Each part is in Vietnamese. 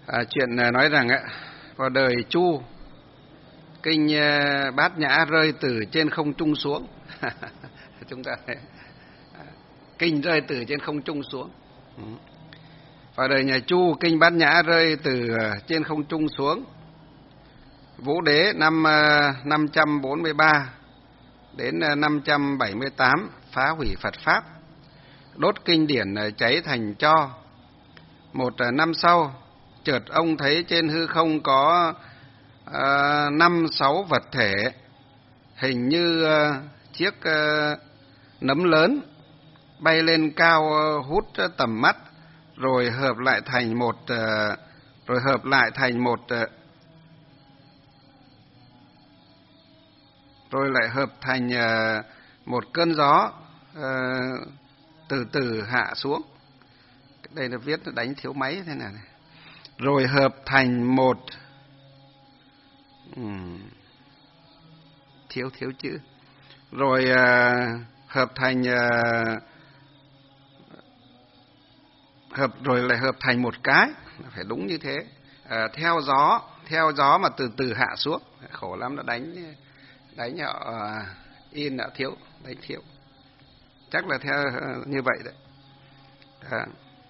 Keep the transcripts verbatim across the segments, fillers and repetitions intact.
À, chuyện nói rằng á, vào đời Chu, kinh Bát Nhã rơi từ trên không trung xuống. Chúng ta thấy, kinh rơi từ trên không trung xuống. Vào đời nhà Chu, kinh Bát Nhã rơi từ trên không trung xuống. Vũ Đế năm năm trăm bốn mươi ba đến năm trăm bảy mươi tám phá hủy Phật pháp, đốt kinh điển cháy thành tro. Một năm sau, chợt ông thấy trên hư không có uh, năm sáu vật thể hình như uh, chiếc uh, nấm lớn bay lên cao, uh, hút tầm mắt, rồi hợp lại thành một uh, rồi hợp lại thành một uh, rồi lại hợp thành uh, một cơn gió uh, từ từ hạ xuống. Đây là viết đánh thiếu máy thế này, này. Rồi hợp thành một uhm, thiếu thiếu chữ rồi uh, hợp thành uh, hợp rồi lại hợp thành một cái, phải đúng như thế. Uh, theo gió theo gió mà từ từ hạ xuống, khổ lắm, nó đánh đánh họ uh, in đã thiếu, đánh thiếu, chắc là theo uh, như vậy đấy. À.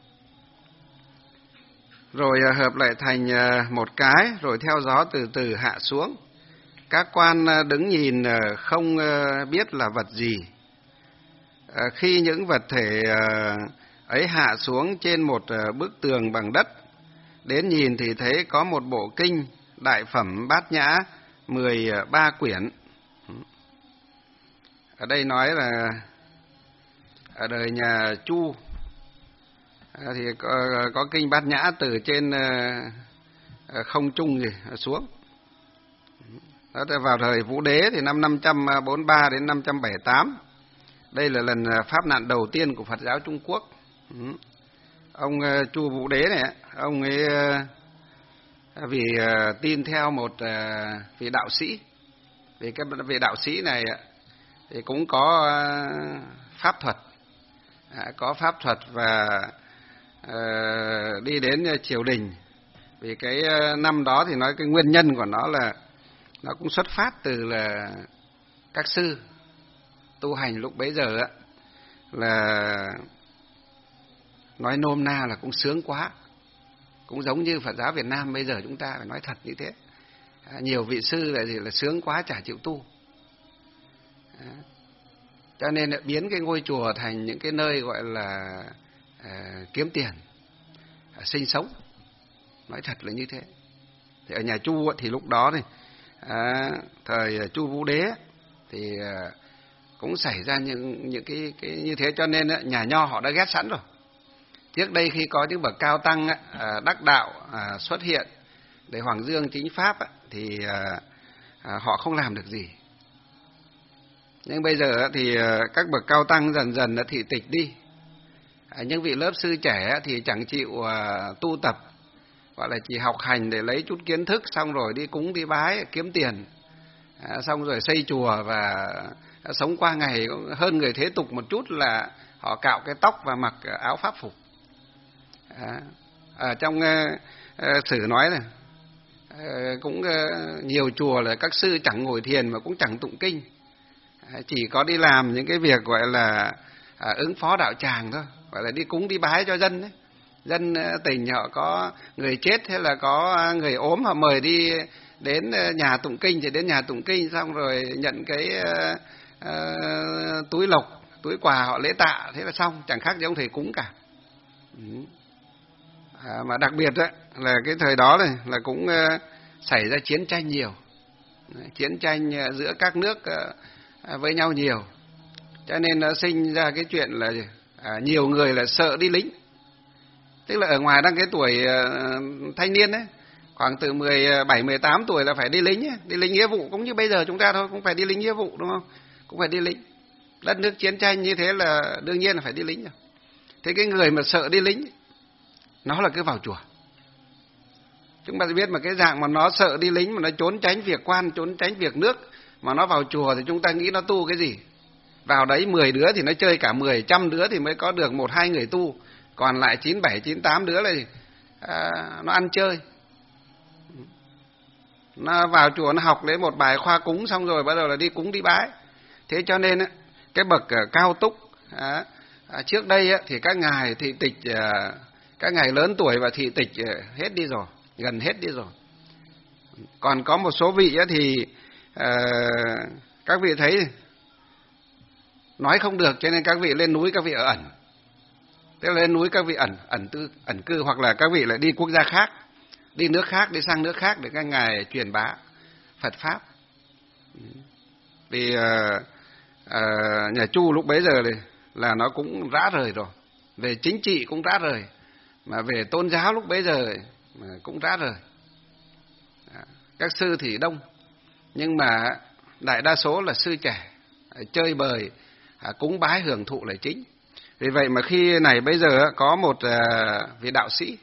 Rồi hợp lại thành một cái, rồi theo gió từ từ hạ xuống. Các quan đứng nhìn không biết là vật gì. Khi những vật thể ấy hạ xuống trên một bức tường bằng đất, đến nhìn thì thấy có một bộ kinh Đại Phẩm Bát Nhã mười ba quyển. Ở đây nói là ở đời nhà Chu thì có, có kinh Bát Nhã từ trên không trung gì xuống. Đó, vào thời Vũ Đế thì năm năm trăm bốn mươi ba đến năm trăm bảy mươi tám. Đây là lần pháp nạn đầu tiên của Phật giáo Trung Quốc. Ông Chu Vũ Đế này, ông ấy vì tin theo một vị đạo sĩ. Vì cái vị đạo sĩ này thì cũng có pháp thuật, có pháp thuật và Uh, đi đến triều đình. Vì cái uh, năm đó thì nói cái nguyên nhân của nó là nó cũng xuất phát từ là các sư tu hành lúc bấy giờ á, là nói nôm na là cũng sướng quá, cũng giống như Phật giáo Việt Nam bây giờ chúng ta phải nói thật như thế. À, nhiều vị sư là gì là sướng quá chả chịu tu. À, cho nên đã biến cái ngôi chùa thành những cái nơi gọi là À, kiếm tiền, à, sinh sống, nói thật là như thế. Thì ở nhà Chu thì lúc đó thì à, thời Chu Vũ Đế thì à, cũng xảy ra những những cái cái như thế, cho nên nhà nho họ đã ghét sẵn rồi. Trước đây khi có những bậc cao tăng à, đắc đạo à, xuất hiện để hoằng dương chính pháp thì à, à, họ không làm được gì. Nhưng bây giờ thì à, các bậc cao tăng dần dần đã thị tịch đi. À, những vị lớp sư trẻ thì chẳng chịu uh, tu tập, gọi là chỉ học hành để lấy chút kiến thức, xong rồi đi cúng đi bái kiếm tiền, à, xong rồi xây chùa và uh, sống qua ngày. Hơn người thế tục một chút là họ cạo cái tóc và mặc uh, áo pháp phục. À, ở trong uh, uh, sử nói này, uh, cũng uh, nhiều chùa là các sư chẳng ngồi thiền mà cũng chẳng tụng kinh, uh, chỉ có đi làm những cái việc gọi là uh, ứng phó đạo tràng thôi, gọi là đi cúng đi bái cho dân ấy. Dân tỉnh họ có người chết hay là có người ốm, họ mời đi đến nhà tụng kinh thì đến nhà tụng kinh, xong rồi nhận cái uh, uh, túi lộc, túi quà họ lễ tạ, thế là xong, chẳng khác gì ông thầy cúng cả. Ừ. À, mà đặc biệt ấy, là cái thời đó này là cũng uh, xảy ra chiến tranh nhiều, chiến tranh giữa các nước uh, với nhau nhiều, cho nên nó sinh ra cái chuyện là À, nhiều người là sợ đi lính. Tức là ở ngoài đang cái tuổi uh, thanh niên đấy, khoảng từ mười bảy mười tám tuổi là phải đi lính ấy. Đi lính nghĩa vụ cũng như bây giờ chúng ta thôi, cũng phải đi lính nghĩa vụ, đúng không? Cũng phải đi lính. Đất nước chiến tranh như thế là đương nhiên là phải đi lính rồi. Thế cái người mà sợ đi lính, nó là cứ vào chùa. Chúng ta biết mà cái dạng mà nó sợ đi lính, mà nó trốn tránh việc quan, trốn tránh việc nước, mà nó vào chùa thì chúng ta nghĩ nó tu cái gì? Vào đấy mười đứa thì nó chơi cả mười, trăm đứa thì mới có được một hai người tu, còn lại chín bảy chín tám đứa là à, nó ăn chơi. Nó vào chùa nó học lấy một bài khoa cúng xong rồi bắt đầu là đi cúng đi bái. Thế cho nên cái bậc cao túc à, à, trước đây thì các ngài thị tịch, à, các ngài lớn tuổi và thị tịch hết đi rồi, gần hết đi rồi. Còn có một số vị thì à, các vị thấy nói không được cho nên các vị lên núi các vị ở ẩn. Tức là lên núi các vị ẩn ẩn tư ẩn cư, hoặc là các vị lại đi quốc gia khác, đi nước khác, đi sang nước khác để các ngài truyền bá Phật pháp. Vì à, à, nhà Chu lúc bấy giờ thì là nó cũng rã rời rồi, về chính trị cũng rã rời, mà về tôn giáo lúc bấy giờ cũng rã rời. Các sư thì đông, nhưng mà đại đa số là sư trẻ, chơi bời, cúng bái hưởng thụ là chính. Vì vậy mà khi này bây giờ có một vị đạo sĩ,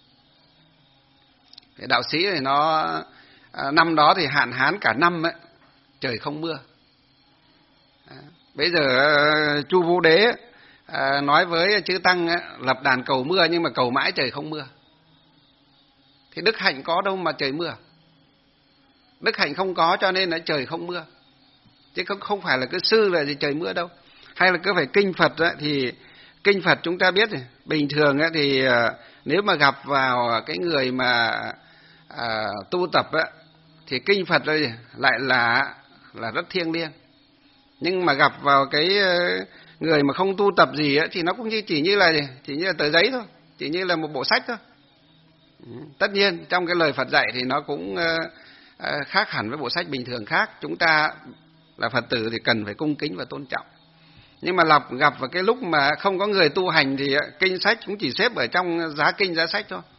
vị đạo sĩ thì nó năm đó thì hạn hán cả năm ấy, trời không mưa. Bây giờ Chu Vũ Đế nói với chư tăng lập đàn cầu mưa, nhưng mà cầu mãi trời không mưa. Thì đức hạnh có đâu mà trời mưa? Đức hạnh không có cho nên là trời không mưa, chứ không phải là cứ sư là gì trời mưa đâu. Hay là cứ phải kinh Phật ấy, thì kinh Phật chúng ta biết rồi, bình thường ấy, thì nếu mà gặp vào cái người mà à, tu tập ấy, thì kinh Phật đây lại là là rất thiêng liêng. Nhưng mà gặp vào cái người mà không tu tập gì ấy, thì nó cũng như chỉ như là chỉ như là tờ giấy thôi, chỉ như là một bộ sách thôi. Tất nhiên trong cái lời Phật dạy thì nó cũng khác hẳn với bộ sách bình thường khác. Chúng ta là Phật tử thì cần phải cung kính và tôn trọng. Nhưng mà gặp, gặp vào cái lúc mà không có người tu hành thì kinh sách cũng chỉ xếp ở trong giá kinh giá sách thôi.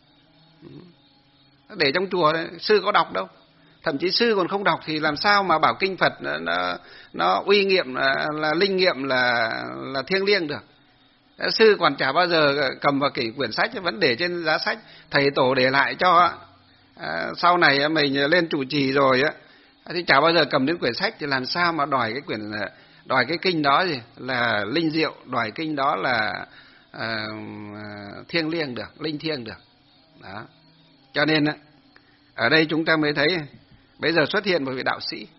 Để trong chùa sư có đọc đâu. Thậm chí sư còn không đọc thì làm sao mà bảo kinh Phật nó, nó, nó uy nghiệm, là, là linh nghiệm, là, là thiêng liêng được. Sư còn chả bao giờ cầm vào cái quyển sách, vẫn để trên giá sách. Thầy tổ để lại cho, à, sau này mình lên trụ trì rồi á, thì chả bao giờ cầm đến quyển sách, thì làm sao mà đòi cái quyển, đòi cái kinh đó gì là linh diệu, đòi kinh đó là à, thiêng liêng được, linh thiêng được. Đó. Cho nên ở đây chúng ta mới thấy bây giờ xuất hiện một vị đạo sĩ.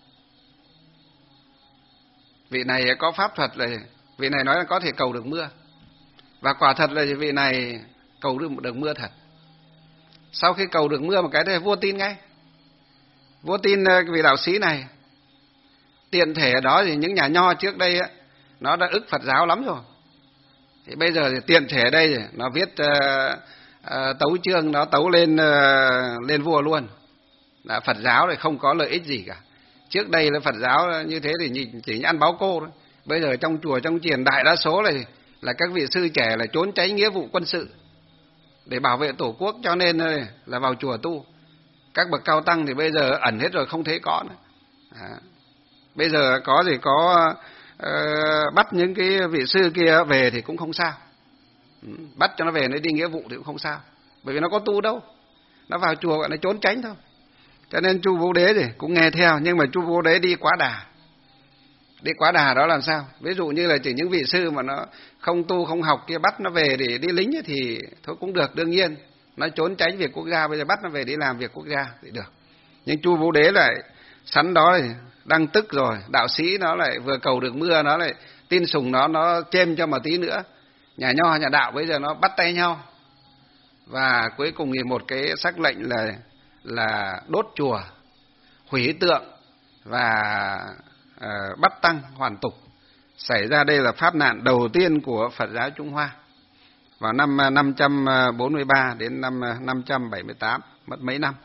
Vị này có pháp thuật là vị này nói là có thể cầu được mưa, và quả thật là vị này cầu được, được mưa thật. Sau khi cầu được mưa một cái thì vua tin ngay, vua tin vị đạo sĩ này. Tiện thể ở đó thì những nhà nho trước đây á, nó đã ức Phật giáo lắm rồi, thì bây giờ thì tiện thể ở đây nó viết uh, uh, tấu chương, nó tấu lên uh, lên vua luôn. Là Phật giáo thì không có lợi ích gì cả. Trước đây là Phật giáo như thế thì chỉ ăn báo cô thôi. Bây giờ trong chùa trong chiền đại đa số là là các vị sư trẻ là trốn tránh nghĩa vụ quân sự để bảo vệ tổ quốc, cho nên là vào chùa tu. Các bậc cao tăng thì bây giờ ẩn hết rồi, không thấy có nữa. À, bây giờ có gì có uh, bắt những cái vị sư kia về thì cũng không sao, ừ, bắt cho nó về nó đi nghĩa vụ thì cũng không sao, bởi vì nó có tu đâu, nó vào chùa gọi là trốn tránh thôi. Cho nên Chu Vũ Đế thì cũng nghe theo, nhưng mà Chu Vũ Đế đi quá đà. Đi quá đà đó làm sao? Ví dụ như là chỉ những vị sư mà nó không tu không học kia bắt nó về để đi lính thì thôi cũng được, đương nhiên. Nó trốn tránh việc quốc gia, bây giờ bắt nó về đi làm việc quốc gia thì được. Nhưng Chu Vũ Đế lại sẵn đó thì đang tức rồi, đạo sĩ nó lại vừa cầu được mưa, nó lại tin sùng nó, nó chêm cho một tí nữa. Nhà nho nhà đạo bây giờ nó bắt tay nhau. Và cuối cùng thì một cái sắc lệnh là là đốt chùa, hủy tượng và uh, bắt tăng hoàn tục. Xảy ra đây là pháp nạn đầu tiên của Phật giáo Trung Hoa vào năm năm trăm bốn mươi ba đến năm năm trăm bảy mươi tám, mất mấy năm.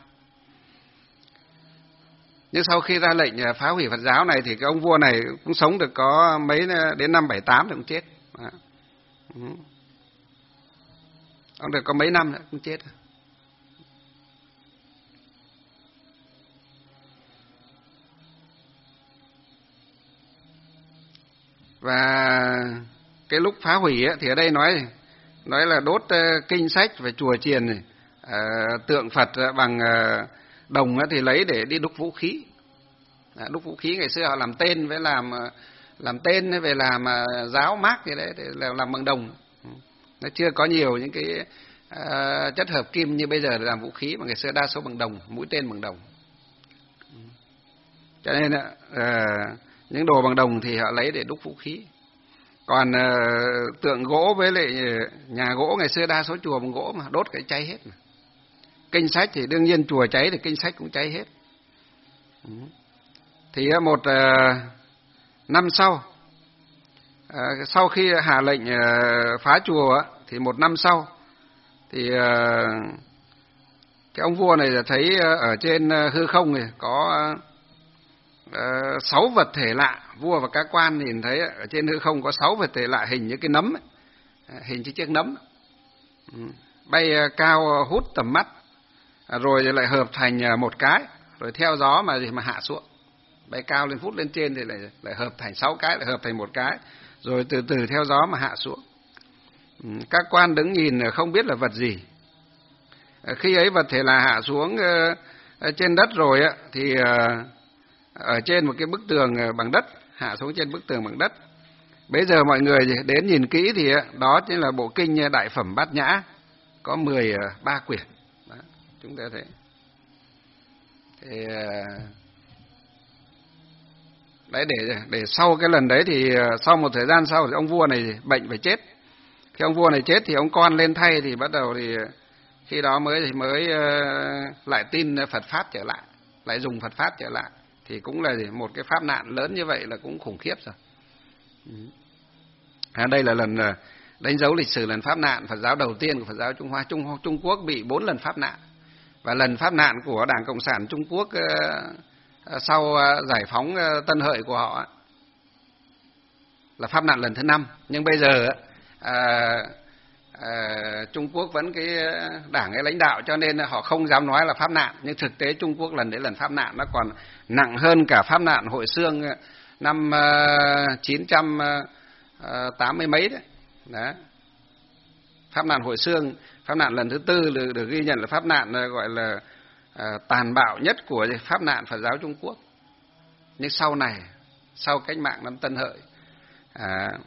Nhưng sau khi ra lệnh phá hủy Phật giáo này thì cái ông vua này cũng sống được có mấy, đến năm bảy tám thì cũng chết. Đó. Ông được có mấy năm nữa cũng chết. Và cái lúc phá hủy ấy, thì ở đây nói nói là đốt uh, kinh sách và chùa chiền này, uh, tượng Phật bằng uh, đồng ấy, thì lấy để đi đúc vũ khí. À, đúc vũ khí ngày xưa họ làm tên với làm uh, làm tên về làm uh, giáo mác gì đấy, để làm bằng đồng. Nó chưa có nhiều những cái uh, chất hợp kim như bây giờ để làm vũ khí, mà ngày xưa đa số bằng đồng, mũi tên bằng đồng. Cho nên uh, những đồ bằng đồng thì họ lấy để đúc vũ khí. Còn uh, tượng gỗ với lại nhà gỗ ngày xưa đa số chùa bằng gỗ mà đốt cái cháy hết mà. Kinh sách thì đương nhiên chùa cháy thì kinh sách cũng cháy hết. Thì một uh, năm sau, uh, sau khi hạ lệnh uh, phá chùa thì một năm sau thì uh, cái ông vua này thấy ở trên hư không này có uh, sáu vật thể lạ. Vua và các quan nhìn thấy ở trên hư không có sáu vật thể lạ hình như cái nấm ấy, hình như chiếc nấm, bay cao hút tầm mắt, rồi lại hợp thành một cái, rồi theo gió mà gì mà hạ xuống, bay cao lên phút lên trên thì lại lại hợp thành sáu cái, lại hợp thành một cái, rồi từ từ theo gió mà hạ xuống. Các quan đứng nhìn không biết là vật gì. Khi ấy vật thể là hạ xuống trên đất rồi thì ở trên một cái bức tường bằng đất, hạ xuống trên bức tường bằng đất. Bây giờ mọi người đến nhìn kỹ thì đó chính là bộ kinh Đại Phẩm Bát Nhã, có mười ba quyển. Đó, chúng ta thấy. Thì đấy, để để sau cái lần đấy thì sau một thời gian sau thì ông vua này bệnh phải chết. Khi ông vua này chết thì ông con lên thay, thì bắt đầu thì khi đó mới thì mới lại tin Phật pháp trở lại, lại dùng Phật pháp trở lại. Thì cũng là một cái pháp nạn lớn như vậy là cũng khủng khiếp rồi. À, đây là lần đánh dấu lịch sử lần pháp nạn Phật giáo đầu tiên của Phật giáo Trung Hoa. Trung, Trung Quốc bị bốn lần pháp nạn. Và lần pháp nạn của Đảng Cộng sản Trung Quốc uh, sau uh, giải phóng uh, Tân Hợi của họ uh, là pháp nạn lần thứ năm. Nhưng bây giờ uh, uh, Trung Quốc vẫn cái đảng ấy lãnh đạo, cho nên họ không dám nói là pháp nạn. Nhưng thực tế Trung Quốc lần đấy lần pháp nạn nó còn nặng hơn cả pháp nạn Hội Xương năm uh, chín trăm tám mươi mấy đấy. Đó. Pháp nạn Hội Xương, pháp nạn lần thứ tư được, được ghi nhận là pháp nạn gọi là uh, tàn bạo nhất của pháp nạn Phật giáo Trung Quốc. Nhưng sau này, sau cách mạng năm Tân Hợi, uh,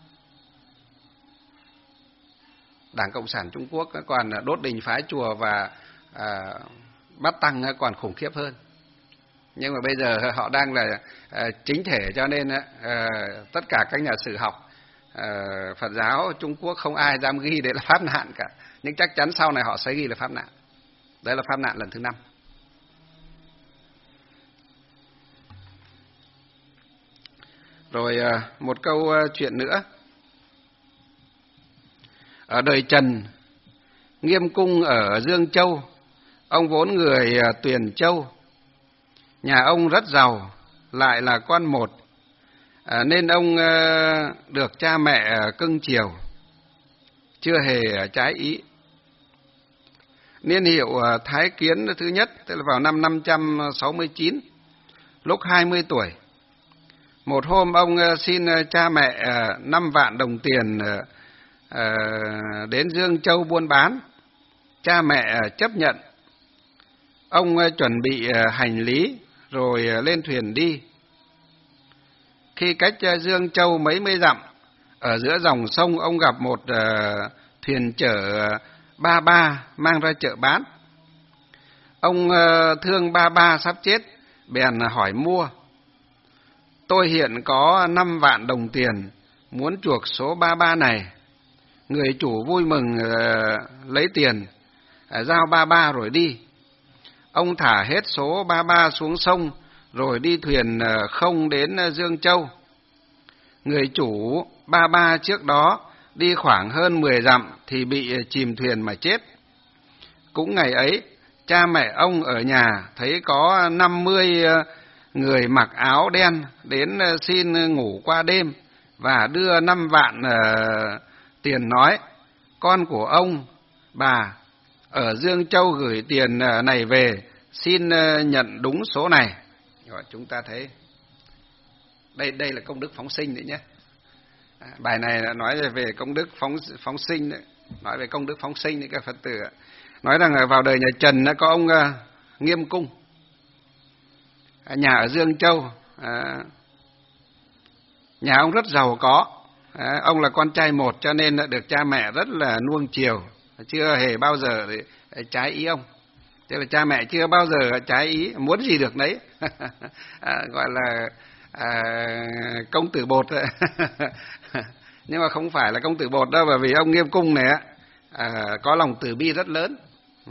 Đảng Cộng sản Trung Quốc còn đốt đình phá chùa và uh, bắt tăng còn khủng khiếp hơn. Nhưng mà bây giờ họ đang là uh, chính thể, cho nên uh, tất cả các nhà sử học uh, Phật giáo Trung Quốc không ai dám ghi đấy là pháp nạn cả. Nhưng chắc chắn sau này họ sẽ ghi là pháp nạn. Đấy là pháp nạn lần thứ năm. Rồi uh, một câu uh, chuyện nữa. Ở đời Trần, Nghiêm Cung ở Dương Châu, ông vốn người uh, Tuyền Châu. Nhà ông rất giàu, lại là con một, à, nên ông à, được cha mẹ cưng chiều, chưa hề trái ý. Niên hiệu à, Thái Kiến thứ nhất, tức là vào năm năm trăm sáu mươi chín, lúc hai mươi tuổi. Một hôm ông à, xin cha mẹ à, năm vạn đồng tiền à, à, đến Dương Châu buôn bán. Cha mẹ à, chấp nhận. Ông à, chuẩn bị à, hành lý, rồi lên thuyền đi. Khi cách Dương Châu mấy mươi dặm, ở giữa dòng sông ông gặp một uh, thuyền chở ba ba mang ra chợ bán. Ông uh, thương ba ba sắp chết, bèn hỏi mua. Tôi hiện có năm vạn đồng tiền, muốn chuộc số ba ba này. Người chủ vui mừng uh, lấy tiền, uh, giao ba ba rồi đi. Ông thả hết số ba ba xuống sông, rồi đi thuyền không đến Dương Châu. Người chủ ba ba trước đó đi khoảng hơn mười dặm thì bị chìm thuyền mà chết. Cũng ngày ấy, cha mẹ ông ở nhà thấy có năm mươi người mặc áo đen đến xin ngủ qua đêm và đưa năm vạn uh, tiền, nói: con của ông, bà ở Dương Châu gửi tiền này về, xin nhận đúng số này. Rồi chúng ta thấy đây đây là công đức phóng sinh đấy nhé. À, bài này là nói về công đức phóng phóng sinh đấy, nói về công đức phóng sinh đấy các Phật tử. Nói rằng vào đời nhà Trần có ông uh, Nghiêm Cung, nhà ở Dương Châu. À, nhà ông rất giàu có. À, ông là con trai một cho nên được cha mẹ rất là nuông chiều, chưa hề bao giờ trái ý ông. Tức là cha mẹ chưa bao giờ trái ý, muốn gì được đấy. À, gọi là à, công tử bột. Nhưng mà không phải là công tử bột đâu, bởi vì ông Nghiêm Cung này à, có lòng từ bi rất lớn. Ừ.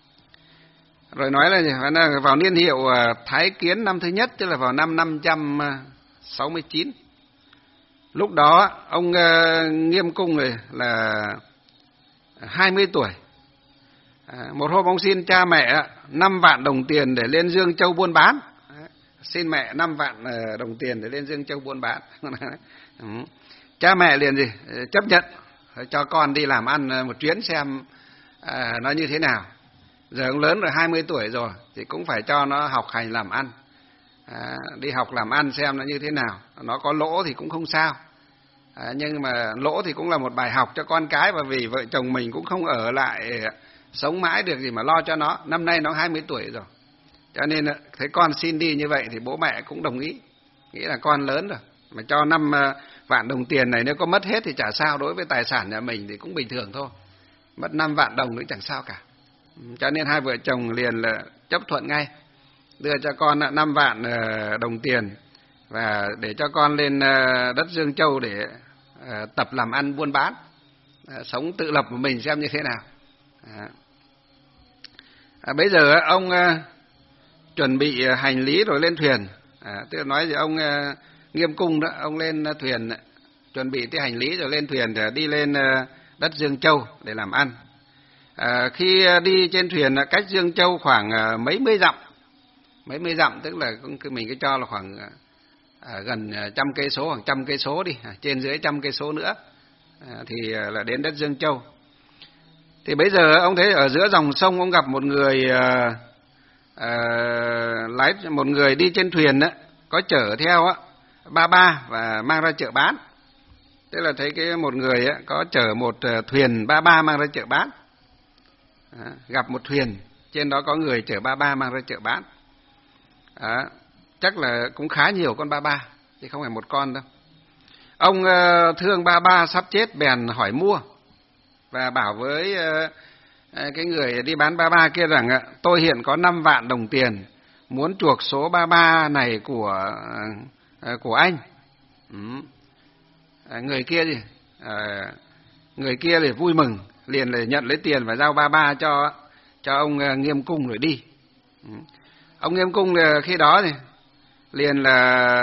Rồi nói là vào niên hiệu Thái Kiến năm thứ nhất, tức là vào năm năm trăm sáu mươi chín. Lúc đó ông Nghiêm Cung này là hai mươi tuổi. À, một hôm ông xin cha mẹ năm vạn đồng tiền để lên Dương Châu buôn bán. Xin mẹ năm vạn đồng tiền để lên Dương Châu buôn bán. Ừ. Cha mẹ liền gì chấp nhận cho con đi làm ăn một chuyến xem à, nó như thế nào. Giờ ông lớn rồi, hai mươi tuổi rồi thì cũng phải cho nó học hành làm ăn. À, đi học làm ăn xem nó như thế nào. Nó có lỗ thì cũng không sao. À, nhưng mà lỗ thì cũng là một bài học cho con cái, và vì vợ chồng mình cũng không ở lại sống mãi được gì mà lo cho nó. Năm nay nó hai mươi tuổi rồi, cho nên thấy con xin đi như vậy thì bố mẹ cũng đồng ý, nghĩ là con lớn rồi mà cho năm vạn đồng tiền này, nếu có mất hết thì chả sao, đối với tài sản nhà mình thì cũng bình thường thôi, mất năm vạn đồng nữa chẳng sao cả. Cho nên hai vợ chồng liền là chấp thuận ngay, đưa cho con năm vạn đồng tiền và để cho con lên đất Dương Châu để tập làm ăn buôn bán, sống tự lập của mình xem như thế nào. À. À, bây giờ ông uh, chuẩn bị hành lý rồi lên thuyền. À, tức là nói gì ông uh, Nghiêm Cung đó, ông lên thuyền, chuẩn bị cái hành lý rồi lên thuyền để đi lên uh, đất Dương Châu để làm ăn. À, khi uh, đi trên thuyền cách Dương Châu khoảng uh, mấy mươi dặm, mấy mươi dặm tức là mình cứ cho là khoảng uh, gần trăm cây số, khoảng trăm cây số đi, trên dưới trăm cây số nữa à, thì uh, là đến đất Dương Châu. Thì bây giờ ông thấy ở giữa dòng sông ông gặp một người uh, uh, lái một người đi trên thuyền đó, có chở theo á, ba ba và mang ra chợ bán. Tức là thấy cái một người á, có chở một uh, thuyền ba ba mang ra chợ bán. À, gặp một thuyền trên đó có người chở ba ba mang ra chợ bán. À, chắc là cũng khá nhiều con ba ba chứ không phải một con đâu. Ông uh, thương ba ba sắp chết bèn hỏi mua và bảo với uh, cái người đi bán ba ba kia rằng uh, tôi hiện có năm vạn đồng tiền, muốn chuộc số ba ba này của uh, của anh. Ừ. À, người kia gì? Uh, người kia thì vui mừng, liền là nhận lấy tiền và giao ba ba cho cho ông uh, Nghiêm Cung rồi đi. Ừ. Ông Nghiêm Cung uh, khi đó thì liền là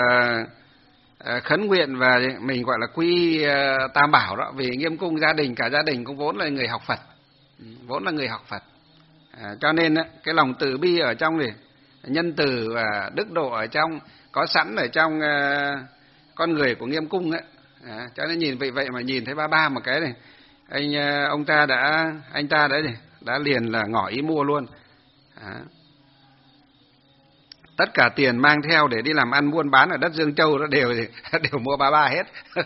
khấn nguyện và mình gọi là quy uh, Tam Bảo đó, vì Nghiêm Cung gia đình cả gia đình cũng vốn là người học Phật, vốn là người học Phật, à, cho nên uh, cái lòng từ bi ở trong thì nhân từ và đức độ ở trong có sẵn ở trong uh, con người của Nghiêm Cung ấy, à, cho nên nhìn vậy vậy mà nhìn thấy ba ba một cái này, anh uh, ông ta đã anh ta đã đã liền là ngỏ ý mua luôn. À. Tất cả tiền mang theo để đi làm ăn buôn bán ở đất Dương Châu đó đều đều mua ba ba hết.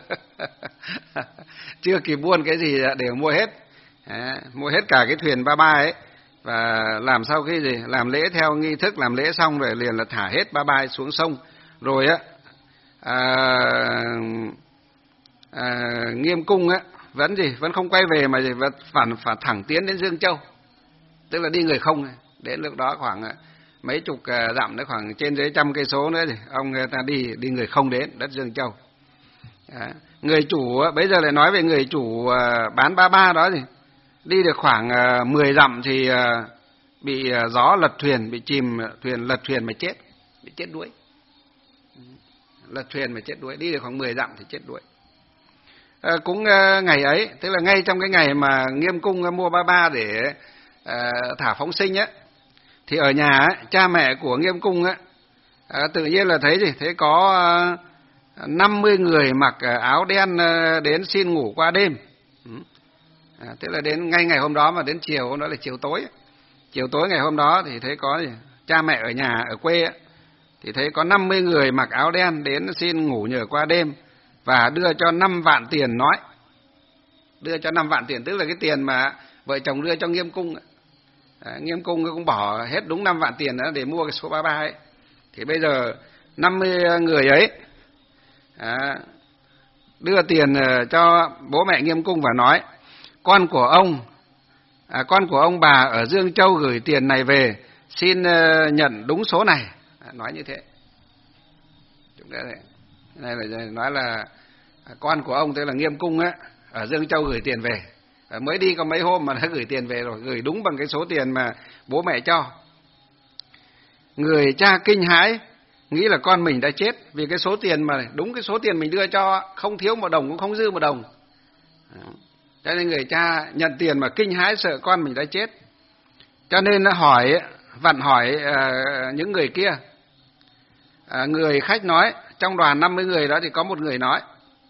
Chưa kịp buôn cái gì đều mua hết. À, mua hết cả cái thuyền ba ba ấy. Và làm sau khi gì? Làm lễ theo nghi thức, làm lễ xong rồi liền là thả hết ba ba xuống sông. Rồi á, à, à, Nghiêm Cung á, vẫn gì? Vẫn không quay về mà gì? Vẫn phản, phản thẳng tiến đến Dương Châu. Tức là đi người không. Đến lúc đó khoảng mấy chục dặm nữa, khoảng trên dưới trăm cây số nữa thì ông ta đi đi người không đến đất Dương Châu. Đó. Người chủ bây giờ lại nói về người chủ bán ba ba đó thì đi được khoảng mười dặm thì bị gió lật thuyền, bị chìm thuyền, lật thuyền mà chết, bị chết đuối. Lật thuyền mà chết đuối, đi được khoảng mười dặm thì chết đuối. À, cũng ngày ấy, tức là ngay trong cái ngày mà Nghiêm Cung mua ba ba để à, thả phóng sinh á, thì ở nhà ấy, cha mẹ của Nghiêm Cung ấy, à, tự nhiên là thấy gì? Thấy có à, năm mươi người mặc áo đen à, đến xin ngủ qua đêm. À, tức là đến ngay ngày hôm đó, mà đến chiều hôm đó là chiều tối. Chiều tối ngày hôm đó thì thấy có gì? Cha mẹ ở nhà, ở quê ấy, thì thấy có năm mươi người mặc áo đen đến xin ngủ nhờ qua đêm và đưa cho năm vạn tiền nói. Đưa cho năm vạn tiền, tức là cái tiền mà vợ chồng đưa cho Nghiêm Cung ấy. À, Nghiêm Cung cũng bỏ hết đúng năm vạn tiền đó để mua cái số ba ba ấy. Thì bây giờ năm mươi người ấy à, đưa tiền cho bố mẹ Nghiêm Cung và nói: con của ông À, con của ông bà ở Dương Châu gửi tiền này về, xin uh, nhận đúng số này. À, nói như thế. Chúng ta này là nói là con của ông, tức là Nghiêm Cung á, ở Dương Châu gửi tiền về. À, mới đi có mấy hôm mà đã gửi tiền về rồi, gửi đúng bằng cái số tiền mà bố mẹ cho. Người cha kinh hãi, nghĩ là con mình đã chết, vì cái số tiền mà đúng cái số tiền mình đưa cho, không thiếu một đồng cũng không dư một đồng. Cho nên người cha nhận tiền mà kinh hãi, sợ con mình đã chết. Cho nên nó hỏi, vặn hỏi uh, những người kia. Uh, người khách nói, trong đoàn năm mươi người đó thì có một người nói,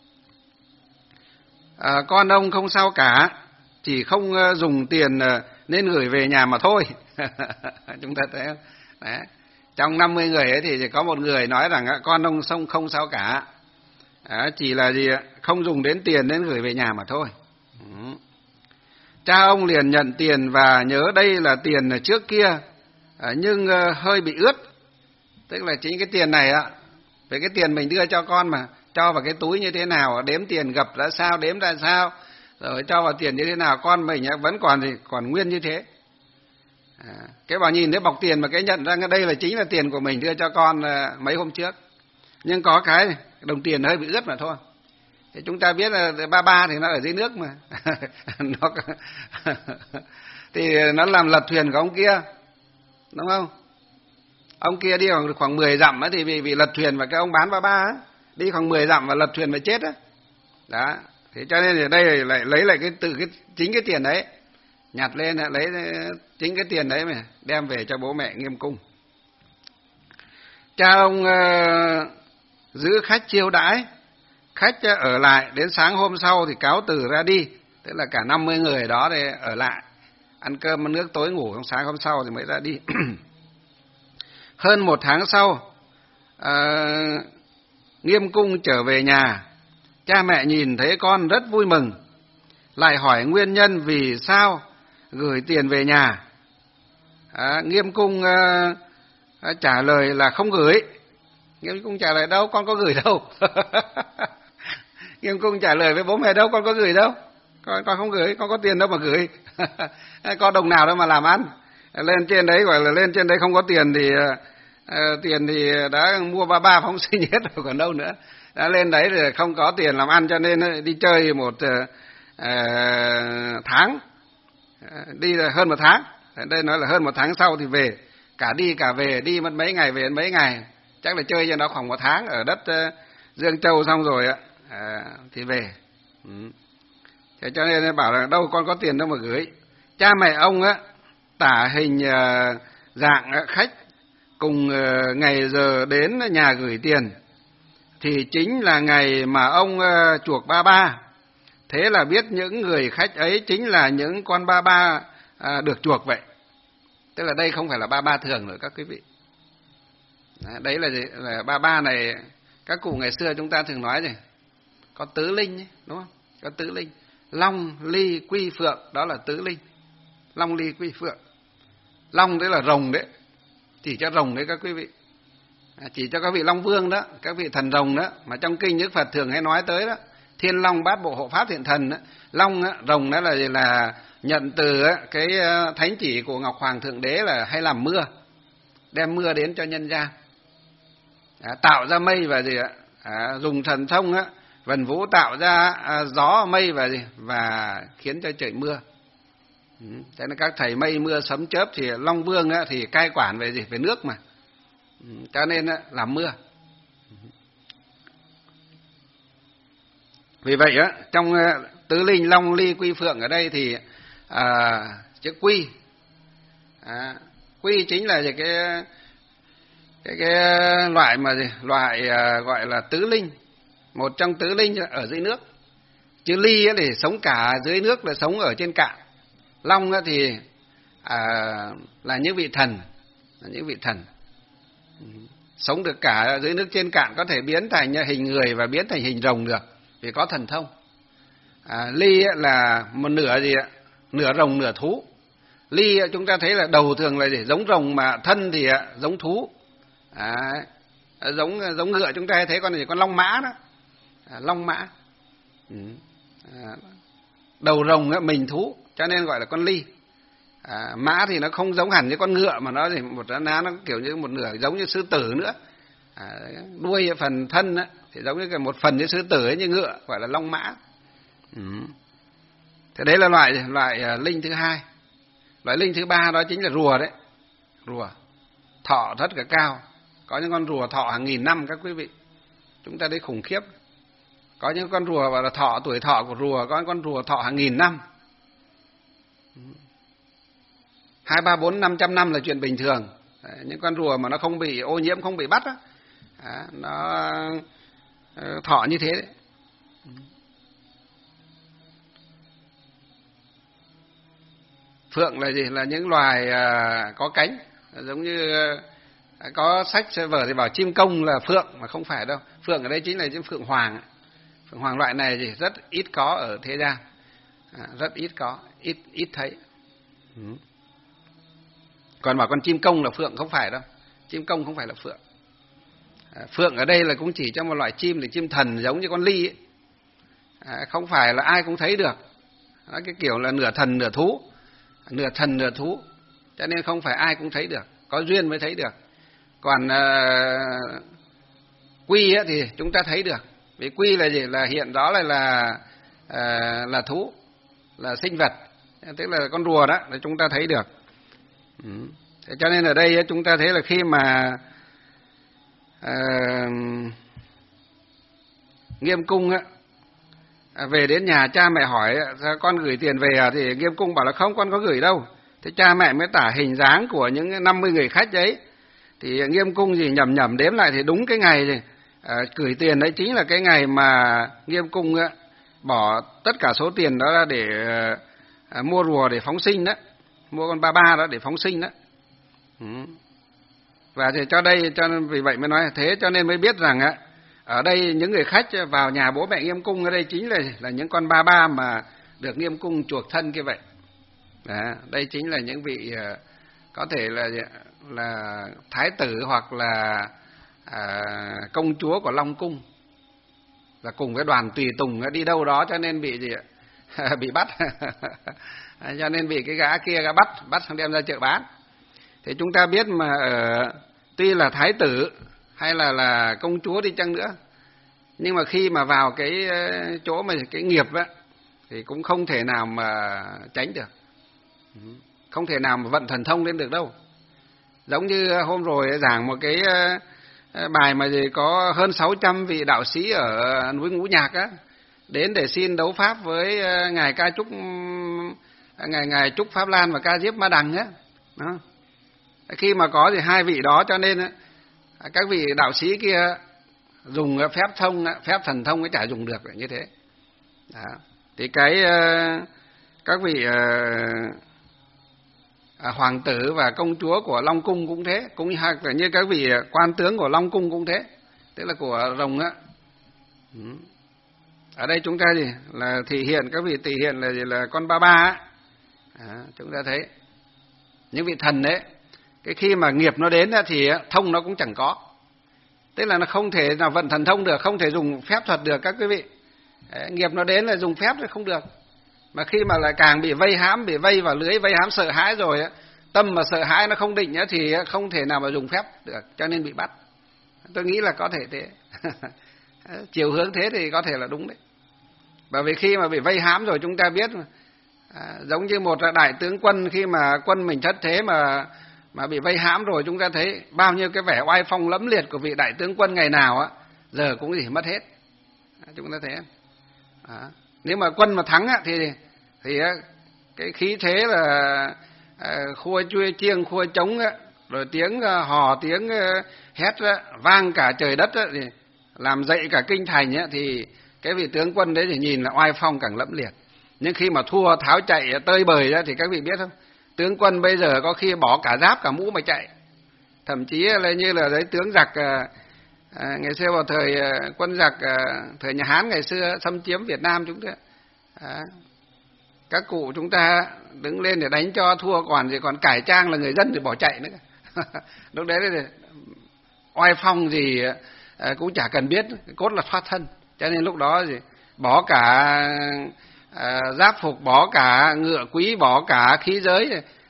uh, con ông không sao cả, chỉ không uh, dùng tiền uh, nên gửi về nhà mà thôi. Chúng ta thấy không? Đấy. Trong năm mươi người ấy thì chỉ có một người nói rằng uh, con ông không, không sao cả, uh, chỉ là gì không dùng đến tiền nên gửi về nhà mà thôi. Ừ. Cha ông liền nhận tiền và nhớ đây là tiền trước kia, uh, nhưng uh, hơi bị ướt. Tức là chính cái tiền này á, về cái tiền mình đưa cho con mà, cho vào cái túi như thế nào, đếm tiền gập ra sao, đếm ra sao, rồi cho vào tiền như thế nào, con mình vẫn còn thì còn nguyên như thế. À, cái bảo nhìn thấy bọc tiền mà cái nhận ra đây là chính là tiền của mình đưa cho con mấy hôm trước. Nhưng có cái đồng tiền hơi bị ướt mà thôi. Thì chúng ta biết là ba ba thì nó ở dưới nước mà. nó thì nó làm lật thuyền của ông kia, đúng không? Ông kia đi khoảng, khoảng mười dặm ấy, thì vì, vì lật thuyền và cái ông bán ba ba ấy, đi khoảng mười dặm và lật thuyền mà chết á. Đó. đó. Thế cho nên ở đây lại lấy lại cái từ cái chính cái tiền đấy, nhặt lên lấy chính cái tiền đấy mà đem về cho bố mẹ Nghiêm Cung. Cha ông uh, giữ khách chiêu đãi, khách ở lại đến sáng hôm sau thì cáo từ ra đi, tức là cả năm mươi người đó thì ở lại ăn cơm ăn nước tối ngủ, sáng hôm sau thì mới ra đi. Hơn một tháng sau, uh, Nghiêm Cung trở về nhà, cha mẹ nhìn thấy con rất vui mừng, lại hỏi nguyên nhân vì sao gửi tiền về nhà. À, Nghiêm Cung uh, trả lời là không gửi. Nghiêm Cung trả lời đâu, con có gửi đâu. Nghiêm Cung trả lời với bố mẹ đâu, con có gửi đâu, con, con không gửi, con có tiền đâu mà gửi. Có đồng nào đâu mà làm ăn. Lên trên đấy gọi là lên trên đấy không có tiền thì uh, tiền thì đã mua ba ba phóng sinh hết rồi còn đâu nữa. Đã lên đấy thì không có tiền làm ăn cho nên đi chơi một uh, uh, tháng, uh, đi hơn một tháng. Đây nói là hơn một tháng sau thì về, cả đi cả về, đi mất mấy ngày về mấy ngày, chắc là chơi cho nó khoảng một tháng ở đất uh, Dương Châu xong rồi uh, thì về. Ừ. Thế cho nên bảo là đâu con có tiền đâu mà gửi. Cha mẹ ông á tả hình uh, dạng uh, khách cùng uh, ngày giờ đến nhà gửi tiền, thì chính là ngày mà ông uh, chuộc ba ba. Thế là biết những người khách ấy chính là những con ba ba uh, được chuộc vậy. Tức là đây không phải là ba ba thường nữa các quý vị. Đấy là gì? Là ba ba này, các cụ ngày xưa chúng ta thường nói gì? Có tứ linh ấy, đúng không? Có tứ linh. Long, ly, quy, phượng, đó là tứ linh. Long, ly, quy, phượng. Long đấy là rồng đấy, chỉ cho rồng đấy các quý vị. À, chỉ cho các vị Long Vương đó, các vị thần rồng đó, mà trong kinh Đức Phật thường hay nói tới đó. Thiên Long bát bộ hộ pháp thiện thần đó. Long đó, rồng đó là là nhận từ cái thánh chỉ của Ngọc Hoàng Thượng Đế là hay làm mưa, đem mưa đến cho nhân gian, à, tạo ra mây và gì ạ, à, dùng thần thông á, vần vũ tạo ra à, gió mây và gì và khiến cho trời mưa. Ừ. Thế nên các thầy mây mưa sấm chớp thì Long Vương á, thì cai quản về gì về nước mà, ừ. Cho nên á, làm mưa. Vì vậy á, trong tứ linh Long, Ly, Quy, Phượng ở đây thì à, chữ Quy, à, Quy chính là cái cái cái loại mà gì? Loại à, gọi là tứ linh, một trong tứ linh ở dưới nước. Chữ Ly á, thì sống cả dưới nước, là sống ở trên cạn. Long á, thì à, là những vị thần, là những vị thần sống được cả dưới nước trên cạn, có thể biến thành hình người và biến thành hình rồng được vì có thần thông. À, Ly là một nửa gì ạ? Nửa rồng nửa thú. Ly chúng ta thấy là đầu thường là gì? Giống rồng mà thân thì giống thú. À, giống giống ngựa chúng ta hay thấy con gì? Con long mã đó. À, long mã. Ừ. À, đầu rồng mình thú cho nên gọi là con Ly. À, mã thì nó không giống hẳn như con ngựa, mà nó thì một lá nó kiểu như một nửa giống như sư tử nữa. À, đuôi phần thân á, thì giống như một phần như sư tử ấy, như ngựa, gọi là long mã. Ừ. Thế đấy là loại loại linh thứ hai. Loại linh thứ ba đó chính là rùa đấy. Rùa thọ rất là cao, có những con rùa thọ hàng nghìn năm các quý vị, chúng ta thấy khủng khiếp. Có những con rùa gọi là thọ, tuổi thọ của rùa có những con rùa thọ hàng nghìn năm, hai ba bốn năm trăm năm là chuyện bình thường. Đấy, những con rùa mà nó không bị ô nhiễm, không bị bắt đó, à, nó thọ như thế đấy. Phượng là gì? Là những loài à, có cánh, giống như à, có sách vở thì bảo chim công là phượng, mà không phải đâu. Phượng ở đây chính là chim phượng hoàng. Phượng hoàng loại này thì rất ít có ở thế gian, à, rất ít có, ít ít thấy. Ừ. Còn bảo con chim công là phượng, không phải đâu. Chim công không phải là phượng. À, phượng ở đây là cũng chỉ cho một loại chim, là chim thần giống như con ly ấy. À, không phải là ai cũng thấy được. Đó, cái kiểu là nửa thần nửa thú, nửa thần nửa thú, cho nên không phải ai cũng thấy được, có duyên mới thấy được. Còn uh, quy ấy thì chúng ta thấy được, vì quy là gì? Là hiện đó là là uh, là thú, là sinh vật, tức là con rùa đó, là chúng ta thấy được. Ừ. Thế cho nên ở đây ấy, chúng ta thấy là khi mà uh, Nghiêm Cung ấy, về đến nhà, cha mẹ hỏi con gửi tiền về, thì Nghiêm Cung bảo là không, con có gửi đâu. Thế cha mẹ mới tả hình dáng của những năm mươi người khách ấy, thì Nghiêm Cung gì nhẩm nhẩm đếm lại thì đúng cái ngày thì, à, gửi tiền đấy chính là cái ngày mà Nghiêm Cung á, bỏ tất cả số tiền đó ra để à, mua rùa để phóng sinh đó, mua con ba ba đó để phóng sinh đó. Ừ. Và thì cho đây, cho nên vì vậy mới nói thế, cho nên mới biết rằng á, ở đây những người khách vào nhà bố mẹ Nghiêm Cung ở đây chính là là những con ba ba mà được Nghiêm Cung chuộc thân như vậy. Đó, đây chính là những vị uh, có thể là là thái tử hoặc là à, công chúa của Long Cung, và cùng với đoàn tùy tùng đi đâu đó, cho nên bị gì ạ? Bị bắt. Cho nên bị cái gã kia gã bắt, bắt xong đem ra chợ bán. Thì chúng ta biết mà ở, tuy là thái tử hay là là công chúa đi chăng nữa, nhưng mà khi mà vào cái chỗ mà cái nghiệp á, thì cũng không thể nào mà tránh được, không thể nào mà vận thần thông lên được đâu. Giống như hôm rồi giảng một cái bài mà gì có hơn sáu trăm vị đạo sĩ ở núi Ngũ Nhạc á, đến để xin đấu pháp với ngài Ca Trúc, ngài ngài Trúc Pháp Lan và Ca Diếp Ma Đằng á. Đó. Khi mà có thì hai vị đó, cho nên các vị đạo sĩ kia dùng phép thông, phép thần thông ấy chả dùng được như thế. Đó. Thì cái các vị à, hoàng tử và công chúa của Long Cung cũng thế, cũng như, như các vị quan tướng của Long Cung cũng thế, tức là của rồng á. Ừ. Ở đây chúng ta gì là thể hiện, các vị thể hiện là gì? Là con ba ba á. À, chúng ta thấy những vị thần đấy, cái khi mà nghiệp nó đến thì thông nó cũng chẳng có, tức là nó không thể nào vận thần thông được, không thể dùng phép thuật được các quý vị. Đấy, nghiệp nó đến là dùng phép thì không được, mà khi mà lại càng bị vây hãm, bị vây vào lưới vây hãm sợ hãi rồi, tâm mà sợ hãi nó không định thì không thể nào mà dùng phép được, cho nên bị bắt. Tôi nghĩ là có thể thế. Chiều hướng thế thì có thể là đúng đấy. Bởi vì khi mà bị vây hãm rồi chúng ta biết, à, giống như một đại tướng quân, khi mà quân mình thất thế mà mà bị vây hãm rồi, chúng ta thấy bao nhiêu cái vẻ oai phong lẫm liệt của vị đại tướng quân ngày nào á, giờ cũng gì mất hết. Chúng ta thấy. À, nếu mà quân mà thắng á, thì thì cái khí thế là à, khua chuôi chiêng khua trống á, rồi tiếng hò tiếng hét á, vang cả trời đất á, thì làm dậy cả kinh thành á, thì cái vị tướng quân đấy thì nhìn là oai phong càng lẫm liệt. Nhưng khi mà thua tháo chạy tơi bời ra thì các vị biết không, tướng quân bây giờ có khi bỏ cả giáp cả mũ mà chạy, thậm chí là như là đấy tướng giặc à, à, ngày xưa vào thời à, quân giặc à, thời nhà Hán ngày xưa xâm chiếm Việt Nam chúng ta, à, các cụ chúng ta đứng lên để đánh cho thua, còn gì còn cải trang là người dân thì bỏ chạy nữa. Lúc đấy thì oai phong gì à, cũng chả cần biết, cốt là thoát thân, cho nên lúc đó gì bỏ cả à, giáp phục, bỏ cả ngựa quý, bỏ cả khí giới,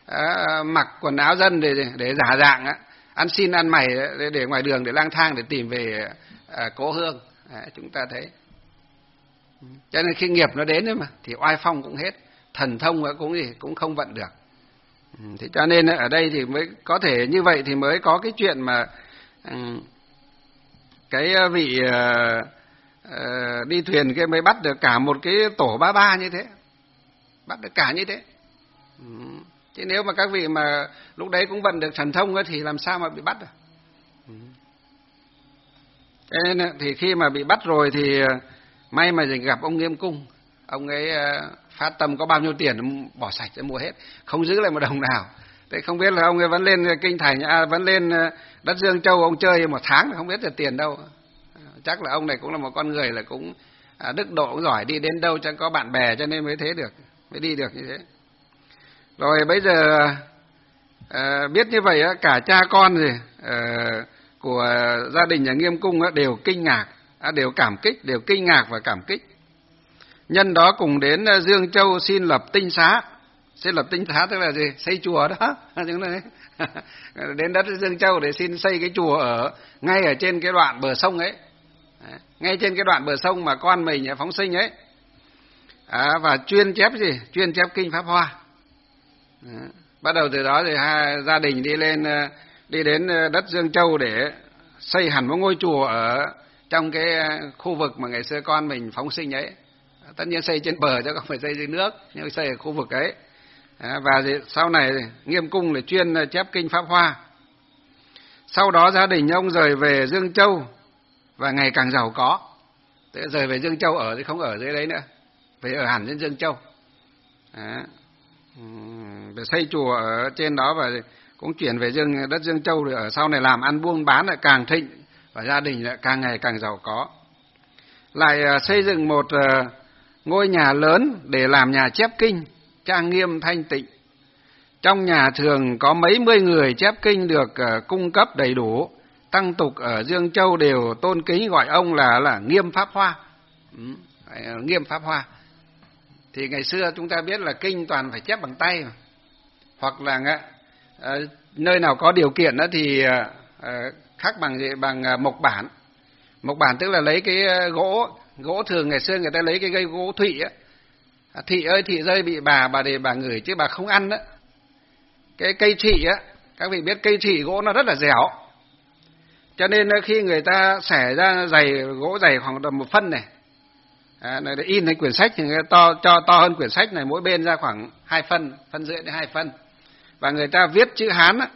à, mặc quần áo dân để để giả dạng á, ăn xin ăn mày để, để ngoài đường để lang thang để tìm về à, cố hương. À, chúng ta thấy. Cho nên khi nghiệp nó đến đấy mà thì oai phong cũng hết, thần thông cũng gì cũng không vận được. Thế cho nên ở đây thì mới có thể như vậy thì mới có cái chuyện mà um, cái vị uh, uh, đi thuyền kia mới bắt được cả một cái tổ ba ba như thế, bắt được cả như thế. Um, chứ nếu mà các vị mà lúc đấy cũng vận được thần thông ấy, thì làm sao mà bị bắt được. Um. Thế nên thì khi mà bị bắt rồi thì may mà gặp ông Nghiêm Cung, ông ấy phát tâm có bao nhiêu tiền bỏ sạch để mua hết, không giữ lại một đồng nào. Thế không biết là ông ấy vẫn lên kinh thành, à, vẫn lên đất Dương Châu ông chơi một tháng không biết là tiền đâu. Chắc là ông này cũng là một con người là cũng à, đức độ cũng giỏi, đi đến đâu chẳng có bạn bè cho nên mới thế được, mới đi được như thế. Rồi bây giờ à, biết như vậy cả cha con gì à, của gia đình nhà Nghiêm Cung đều kinh ngạc, đều cảm kích, đều kinh ngạc và cảm kích. Nhân đó cùng đến Dương Châu xin lập tinh xá. Xin lập tinh xá tức là gì? Xây chùa đó. Đến đất Dương Châu để xin xây cái chùa ở ngay ở trên cái đoạn bờ sông ấy, ngay trên cái đoạn bờ sông mà con mình phóng sinh ấy. À, và chuyên chép gì? Chuyên chép kinh Pháp Hoa. À, bắt đầu từ đó thì hai gia đình đi lên, đi đến đất Dương Châu để xây hẳn một ngôi chùa ở trong cái khu vực mà ngày xưa con mình phóng sinh ấy. Tất nhiên xây trên bờ chứ không phải xây dưới nước, nhưng xây ở khu vực ấy. À, và sau này Nghiêm Cung là chuyên chép kinh Pháp Hoa. Sau đó gia đình ông rời về Dương Châu và ngày càng giàu có. Thế rời về Dương Châu ở thì không ở dưới đấy nữa, về ở hẳn trên Dương Châu. À, về xây chùa ở trên đó và cũng chuyển về Dương đất Dương Châu, rồi ở sau này làm ăn buôn bán lại càng thịnh và gia đình lại càng ngày càng giàu có. Lại xây dựng một ngôi nhà lớn để làm nhà chép kinh, trang nghiêm thanh tịnh. Trong nhà thường có mấy mươi người chép kinh được cung cấp đầy đủ. Tăng tục ở Dương Châu đều tôn kính gọi ông là là Nghiêm Pháp Hoa. Ừ, Nghiêm Pháp Hoa. Thì ngày xưa chúng ta biết là kinh toàn phải chép bằng tay mà. Hoặc là à, nơi nào có điều kiện đó thì à, khắc bằng gì? Bằng mộc bản. Mộc bản tức là lấy cái gỗ, gỗ thường ngày xưa người ta lấy cái cây gỗ thụy á. Thị ơi thị rơi bị bà, bà để bà ngửi chứ bà không ăn đó. Cái cây thị á, các vị biết cây thị gỗ nó rất là dẻo. Cho nên khi người ta xẻ ra dày, gỗ dày khoảng tầm một phân này, à, để in thành quyển sách thì người ta to, cho to hơn quyển sách này, mỗi bên ra khoảng hai phân, phân rưỡi đến hai phân. Và người ta viết chữ Hán á,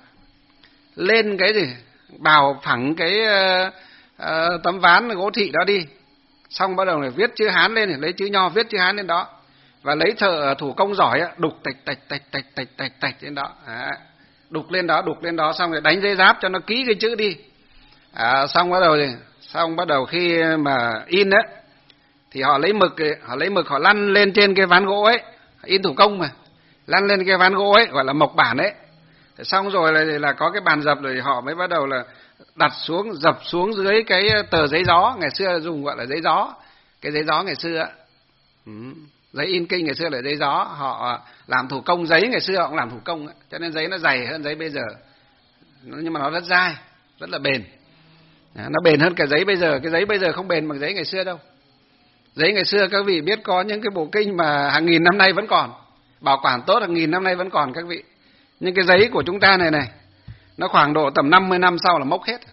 lên cái gì, bào phẳng cái uh, uh, tấm ván gỗ thị đó đi. Xong bắt đầu này viết chữ Hán lên, lấy chữ Nho viết chữ Hán lên đó. Và lấy thợ thủ công giỏi á, đục tạch tạch tạch tạch tạch tạch tạch trên đó. À, đục lên đó, đục lên đó, xong rồi đánh giấy giáp cho nó ký cái chữ đi. À, xong bắt đầu xong bắt đầu khi mà in á thì họ lấy mực, họ lấy mực họ lăn lên trên cái ván gỗ ấy, in thủ công mà, lăn lên cái ván gỗ ấy gọi là mộc bản ấy. Xong rồi là, là có cái bàn dập rồi họ mới bắt đầu là đặt xuống, dập xuống dưới cái tờ giấy gió, ngày xưa dùng gọi là giấy gió, cái giấy gió ngày xưa. Ừ. Giấy in kinh ngày xưa là giấy gió, họ làm thủ công giấy ngày xưa họ cũng làm thủ công, cho nên giấy nó dày hơn giấy bây giờ, nhưng mà nó rất dai, rất là bền. Nó bền hơn cả giấy bây giờ, cái giấy bây giờ không bền bằng giấy ngày xưa đâu. Giấy ngày xưa các vị biết có những cái bộ kinh mà hàng nghìn năm nay vẫn còn, bảo quản tốt hàng nghìn năm nay vẫn còn các vị. Nhưng cái giấy của chúng ta này này, nó khoảng độ tầm năm mươi năm sau là mốc hết.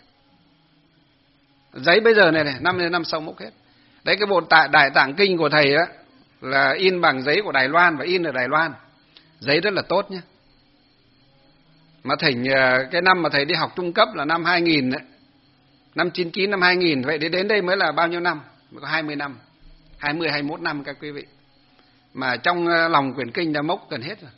Giấy bây giờ này này, năm mươi năm sau mốc hết. Đấy, cái bộ tại Đại Tạng Kinh của thầy á là in bằng giấy của Đài Loan và in ở Đài Loan. Giấy rất là tốt nhé. Mà thỉnh cái năm mà thầy đi học trung cấp là năm hai nghìn đấy. Năm chín chín, năm hai nghìn, vậy đến đây mới là bao nhiêu năm? Mới có hai mươi năm. hai mươi, hai mươi mốt năm các quý vị. Mà trong lòng quyển kinh đã mốc gần hết rồi.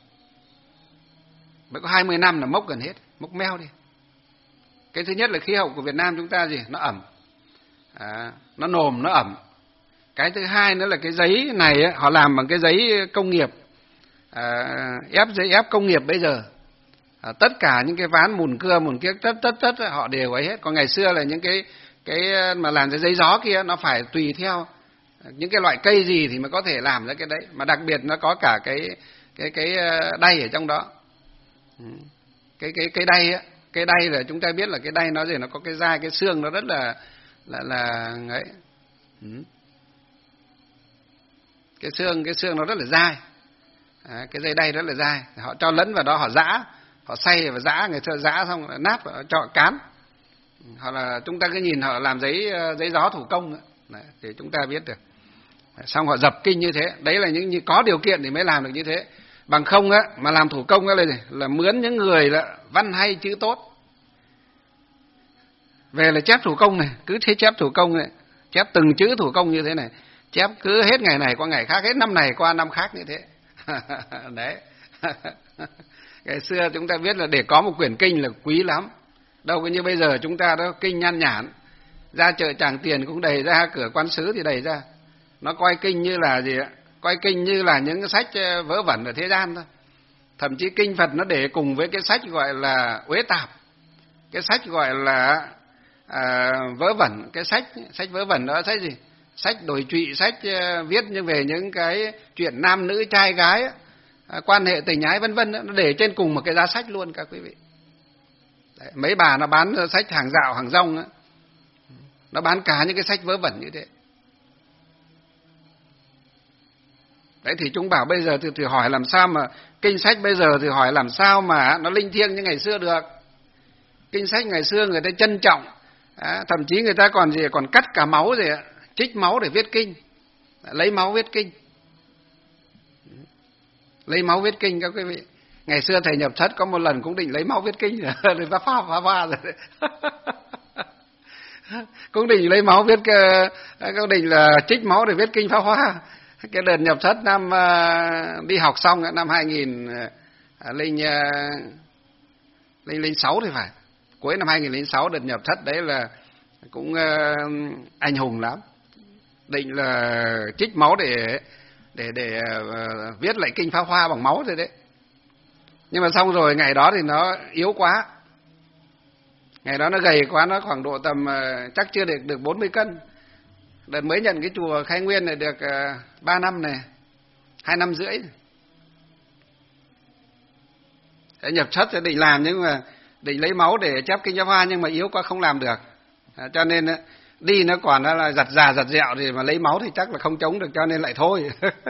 Mới có hai mươi năm là mốc gần hết, mốc meo đi. Cái thứ nhất là khí hậu của Việt Nam chúng ta gì? Nó ẩm. À, nó nồm, nó ẩm. Cái thứ hai nữa là cái giấy này ấy, họ làm bằng cái giấy công nghiệp, à, ép giấy ép công nghiệp bây giờ. À, tất cả những cái ván mùn cưa, mùn kiếc, tất tất tất họ đều ấy hết. Còn ngày xưa là những cái cái mà làm cái giấy gió kia nó phải tùy theo những cái loại cây gì thì mới có thể làm ra cái đấy. Mà đặc biệt nó có cả cái cái cái đay ở trong đó. cái cái cái đay á, cái đay là chúng ta biết là cái đay nó gì, nó có cái da, cái xương nó rất là là là ấy. Cái xương cái xương nó rất là dai. À, cái dây đay rất là dai, họ cho lẫn vào đó, họ giã, họ xay và giã, người ta giã xong rồi nát và cho cán. Hoặc là chúng ta cứ nhìn họ làm giấy giấy gió thủ công đấy, thì chúng ta biết được. Xong họ dập kinh như thế, đấy là những như có điều kiện thì mới làm được như thế. Bằng không á mà làm thủ công cái này là mướn những người là văn hay chữ tốt về là chép thủ công này, cứ thế chép thủ công này, chép từng chữ thủ công như thế này, chép cứ hết ngày này qua ngày khác, hết năm này qua năm khác như thế. Đấy. Ngày xưa chúng ta biết là để có một quyển kinh là quý lắm, đâu có như bây giờ chúng ta đó kinh nhan nhản, ra chợ Tràng Tiền cũng đầy ra, cửa quan sứ thì đầy ra. Nó coi kinh như là gì ạ? Coi kinh như là những cái sách vớ vẩn ở thế gian thôi. Thậm chí kinh Phật nó để cùng với cái sách gọi là uế tạp, cái sách gọi là à, vớ vẩn, cái sách sách vớ vẩn đó sách gì? Sách đồi trụy, sách uh, viết như về những cái chuyện nam nữ trai gái, uh, quan hệ tình ái vân vân, nó để trên cùng một cái giá sách luôn các quý vị. Đấy, mấy bà nó bán sách hàng dạo hàng rong á, nó bán cả những cái sách vớ vẩn như thế. Đấy thì chúng bảo bây giờ thì, thì hỏi làm sao mà kinh sách bây giờ thì hỏi làm sao mà nó linh thiêng như ngày xưa được. Kinh sách ngày xưa người ta trân trọng, à, thậm chí người ta còn gì còn cắt cả máu rồi, trích máu để viết kinh, lấy máu viết kinh, lấy máu viết kinh các quý vị. Ngày xưa thầy nhập thất có một lần cũng định lấy máu viết kinh rồi, phá pha phá pha rồi. Cũng định lấy máu viết, cũng định là trích máu để viết kinh phá hoa. Cái đợt nhập thất năm uh, đi học xong năm hai nghìn linh linh linh sáu thì phải, cuối năm hai nghìn linh sáu đợt nhập thất đấy là cũng uh, anh hùng lắm, định là trích máu để để để uh, viết lại kinh Pháp Hoa bằng máu rồi đấy. Nhưng mà xong rồi ngày đó thì nó yếu quá, ngày đó nó gầy quá, nó khoảng độ tầm uh, chắc chưa được được bốn mươi cân. Đợt mới nhận cái chùa Khai Nguyên này được uh, ba năm này, hai năm rưỡi. Thế nhập thất thì định làm nhưng mà định lấy máu để chép kinh Pháp Hoa nhưng mà yếu quá không làm được. À, cho nên uh, đi nó còn là giặt già giặt dẹo thì mà lấy máu thì chắc là không chống được, cho nên lại thôi.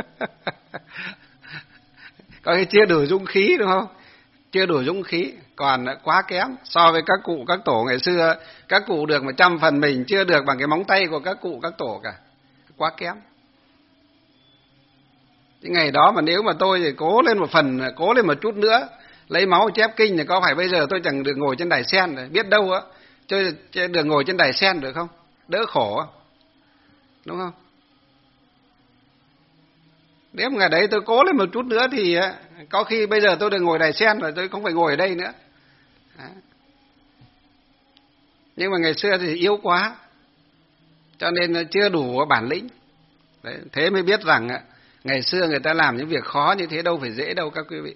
Có cái chưa đủ dũng khí đúng không? Chưa đủ dũng khí, còn quá kém so với các cụ các tổ ngày xưa. Các cụ được một trăm phần mình chưa được bằng cái móng tay của các cụ các tổ cả, quá kém. Cái ngày đó mà nếu mà tôi thì cố lên một phần, cố lên một chút nữa, lấy máu chép kinh thì có phải bây giờ tôi chẳng được ngồi trên đài sen rồi, biết đâu á, chơi được ngồi trên đài sen được không? Đỡ khổ, đúng không? Nếu mà ngày đấy tôi cố lên một chút nữa thì có khi bây giờ tôi được ngồi đài sen rồi, tôi không phải ngồi ở đây nữa. Đó. Nhưng mà ngày xưa thì yếu quá, cho nên chưa đủ bản lĩnh. Đấy, thế mới biết rằng ngày xưa người ta làm những việc khó như thế đâu phải dễ đâu các quý vị.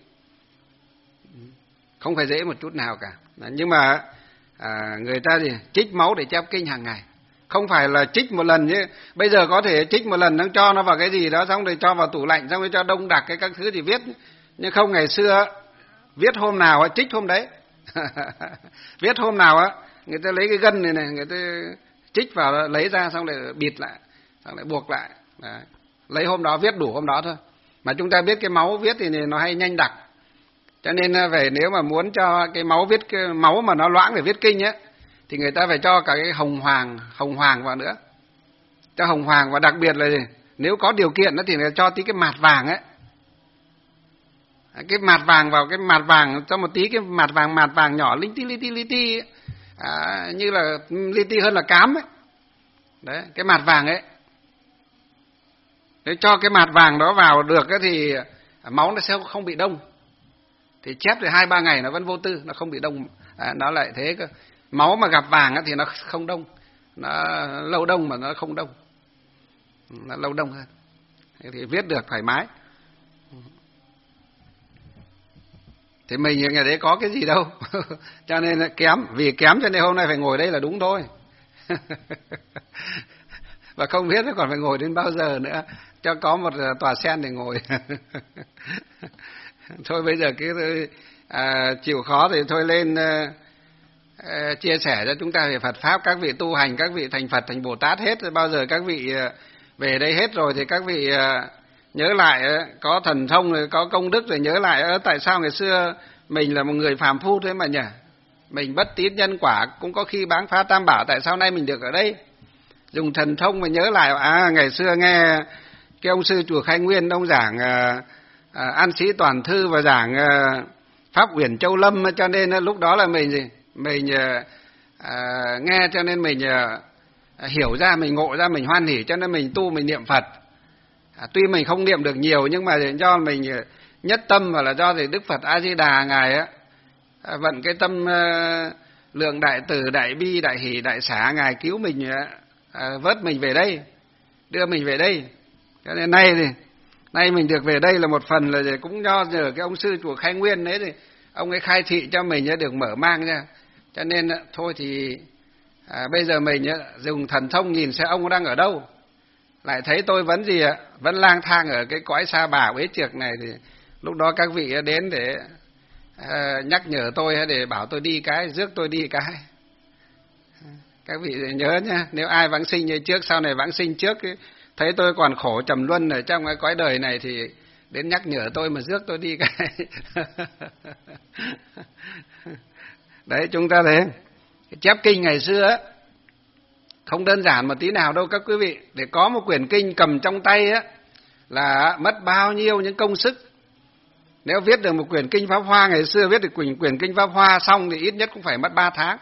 Không phải dễ một chút nào cả. Nhưng mà à, người ta thì trích máu để chép kinh hàng ngày. Không phải là trích một lần chứ. Bây giờ có thể trích một lần nó cho nó vào cái gì đó, xong rồi cho vào tủ lạnh, xong rồi cho đông đặc cái các thứ thì viết. Nhưng không, ngày xưa viết hôm nào trích hôm đấy. Viết hôm nào á, người ta lấy cái gân này này, người ta trích vào lấy ra xong rồi bịt lại, xong lại buộc lại. Đấy. Lấy hôm đó viết đủ hôm đó thôi. Mà chúng ta biết cái máu viết thì nó hay nhanh đặc. Cho nên về nếu mà muốn cho cái máu viết cái máu mà nó loãng để viết kinh á thì người ta phải cho cả cái hồng hoàng, hồng hoàng vào nữa. Cho hồng hoàng, và đặc biệt là gì? Nếu có điều kiện đó thì người ta cho tí cái mạt vàng ấy. Cái mạt vàng vào, cái mạt vàng cho một tí cái mạt vàng mạt vàng nhỏ linh ti li ti li ti à, như là li ti hơn là cám ấy. Đấy, cái mạt vàng ấy. Nếu cho cái mạt vàng đó vào được ấy thì máu nó sẽ không bị đông. Thì chép thì hai ba ngày nó vẫn vô tư, nó không bị đông. À, nó lại thế cơ. Máu mà gặp vàng thì nó không đông, nó lâu đông mà nó không đông, nó lâu đông hơn, thì viết được thoải mái. Thì mình ngày đấy có cái gì đâu. Cho nên là kém, vì kém cho nên hôm nay phải ngồi đây là đúng thôi. Và không biết nó còn phải ngồi đến bao giờ nữa, cho có một tòa sen để ngồi. Thôi bây giờ cứ à, chịu khó thì thôi lên à, à, chia sẻ cho chúng ta về Phật pháp. Các vị tu hành, các vị thành Phật thành Bồ Tát hết, bao giờ các vị à, về đây hết rồi thì các vị à, nhớ lại à, có thần thông rồi có công đức rồi nhớ lại à, tại sao ngày xưa mình là một người phàm phu thế mà nhỉ, mình bất tín nhân quả, cũng có khi báng phá tam bảo, tại sao nay mình được ở đây? Dùng thần thông mà nhớ lại, à ngày xưa nghe cái ông sư chùa Khai Nguyên ông giảng à, à, An Sĩ Toàn Thư và giảng à, Pháp Uyển Châu Lâm, cho nên à, lúc đó là mình gì mình à, à, nghe cho nên mình à, hiểu ra, mình ngộ ra, mình hoan hỉ, cho nên mình tu, mình niệm Phật. À, tuy mình không niệm được nhiều nhưng mà do mình nhất tâm, và là do thì Đức Phật A Di Đà ngài á à, vận cái tâm uh, lượng đại từ, đại bi, đại hỷ, đại xả, ngài cứu mình, uh, vớt mình về đây, đưa mình về đây. Cho nên nay thì nay mình được về đây là một phần là cũng do nhờ cái ông sư chùa Khai Nguyên đấy, thì ông ấy khai thị cho mình được mở mang ra. Cho nên thôi thì à, bây giờ mình dùng thần thông nhìn xem ông đang ở đâu, lại thấy tôi vẫn gì ạ, vẫn lang thang ở cái cõi sa bà uế trượt này, thì lúc đó các vị đến để à, nhắc nhở tôi, để bảo tôi đi cái, rước tôi đi cái. Các vị nhớ nhá, nếu ai vãng sinh như trước, sau này vãng sinh trước ấy, thấy tôi còn khổ trầm luân ở trong cái cõi đời này thì đến nhắc nhở tôi mà rước tôi đi cái. Đấy, chúng ta thấy chép kinh ngày xưa á không đơn giản một tí nào đâu các quý vị. Để có một quyển kinh cầm trong tay á là mất bao nhiêu những công sức. Nếu viết được một quyển kinh Pháp Hoa, ngày xưa viết được quyển, quyển kinh Pháp Hoa xong thì ít nhất cũng phải mất ba tháng.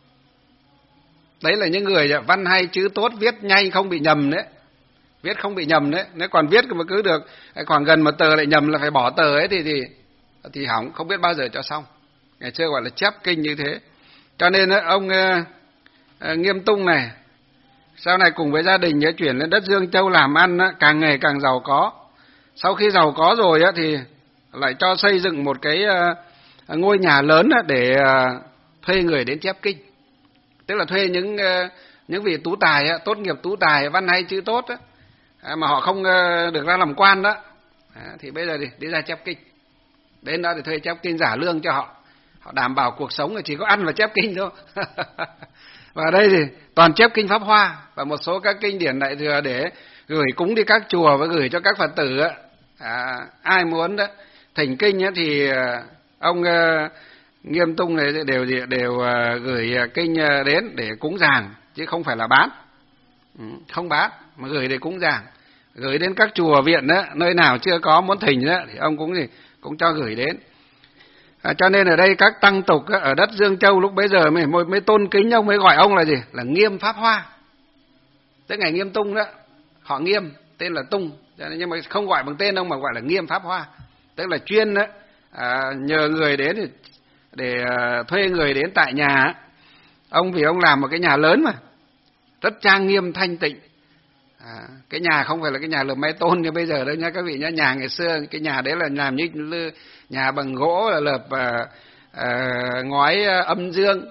Đấy là những người văn hay chữ tốt, viết nhanh không bị nhầm đấy, viết không bị nhầm đấy. Nếu còn viết mà cứ được khoảng gần một tờ lại nhầm là phải bỏ tờ ấy thì thì thì hỏng, không biết bao giờ cho xong. Ngày xưa gọi là chép kinh như thế. Cho nên ông uh, uh, Nghiêm Tung này sau này cùng với gia đình chuyển lên đất Dương Châu làm ăn, càng ngày càng giàu có. Sau khi giàu có rồi thì lại cho xây dựng một cái ngôi nhà lớn để thuê người đến chép kinh. Tức là thuê những những vị tú tài, tốt nghiệp tú tài, văn hay chữ tốt mà họ không được ra làm quan đó, thì bây giờ đi, đi ra chép kinh. Đến đó thì thuê chép kinh giả lương cho họ. Họ đảm bảo cuộc sống là chỉ có ăn và chép kinh thôi. Và đây thì toàn chép kinh Pháp Hoa và một số các kinh điển Đại Thừa để gửi cúng đi các chùa và gửi cho các Phật tử. À, ai muốn đó, thỉnh kinh thì ông uh, Nghiêm Tung này đều đều uh, gửi kinh đến để cúng dường, chứ không phải là bán. Ừ, không bán mà gửi để cúng dường, gửi đến các chùa viện đó, nơi nào chưa có muốn thỉnh đó, thì ông cũng gì cũng cho gửi đến. À, cho nên ở đây các tăng tục ở đất Dương Châu lúc bấy giờ mới, mới tôn kính ông, mới gọi ông là gì? Là Nghiêm Pháp Hoa. Tức ngày Nghiêm Tung đó, họ Nghiêm, tên là Tung, nhưng mà không gọi bằng tên ông mà gọi là Nghiêm Pháp Hoa. Tức là chuyên đó, à, nhờ người đến để, để à, thuê người đến tại nhà. Ông vì ông làm một cái nhà lớn mà, rất trang nghiêm thanh tịnh. À, cái nhà không phải là cái nhà lợp mái tôn như bây giờ đâu nha các vị nhá. Nhà ngày xưa cái nhà đấy là làm như nhà bằng gỗ, là lợp à, à, ngói âm dương,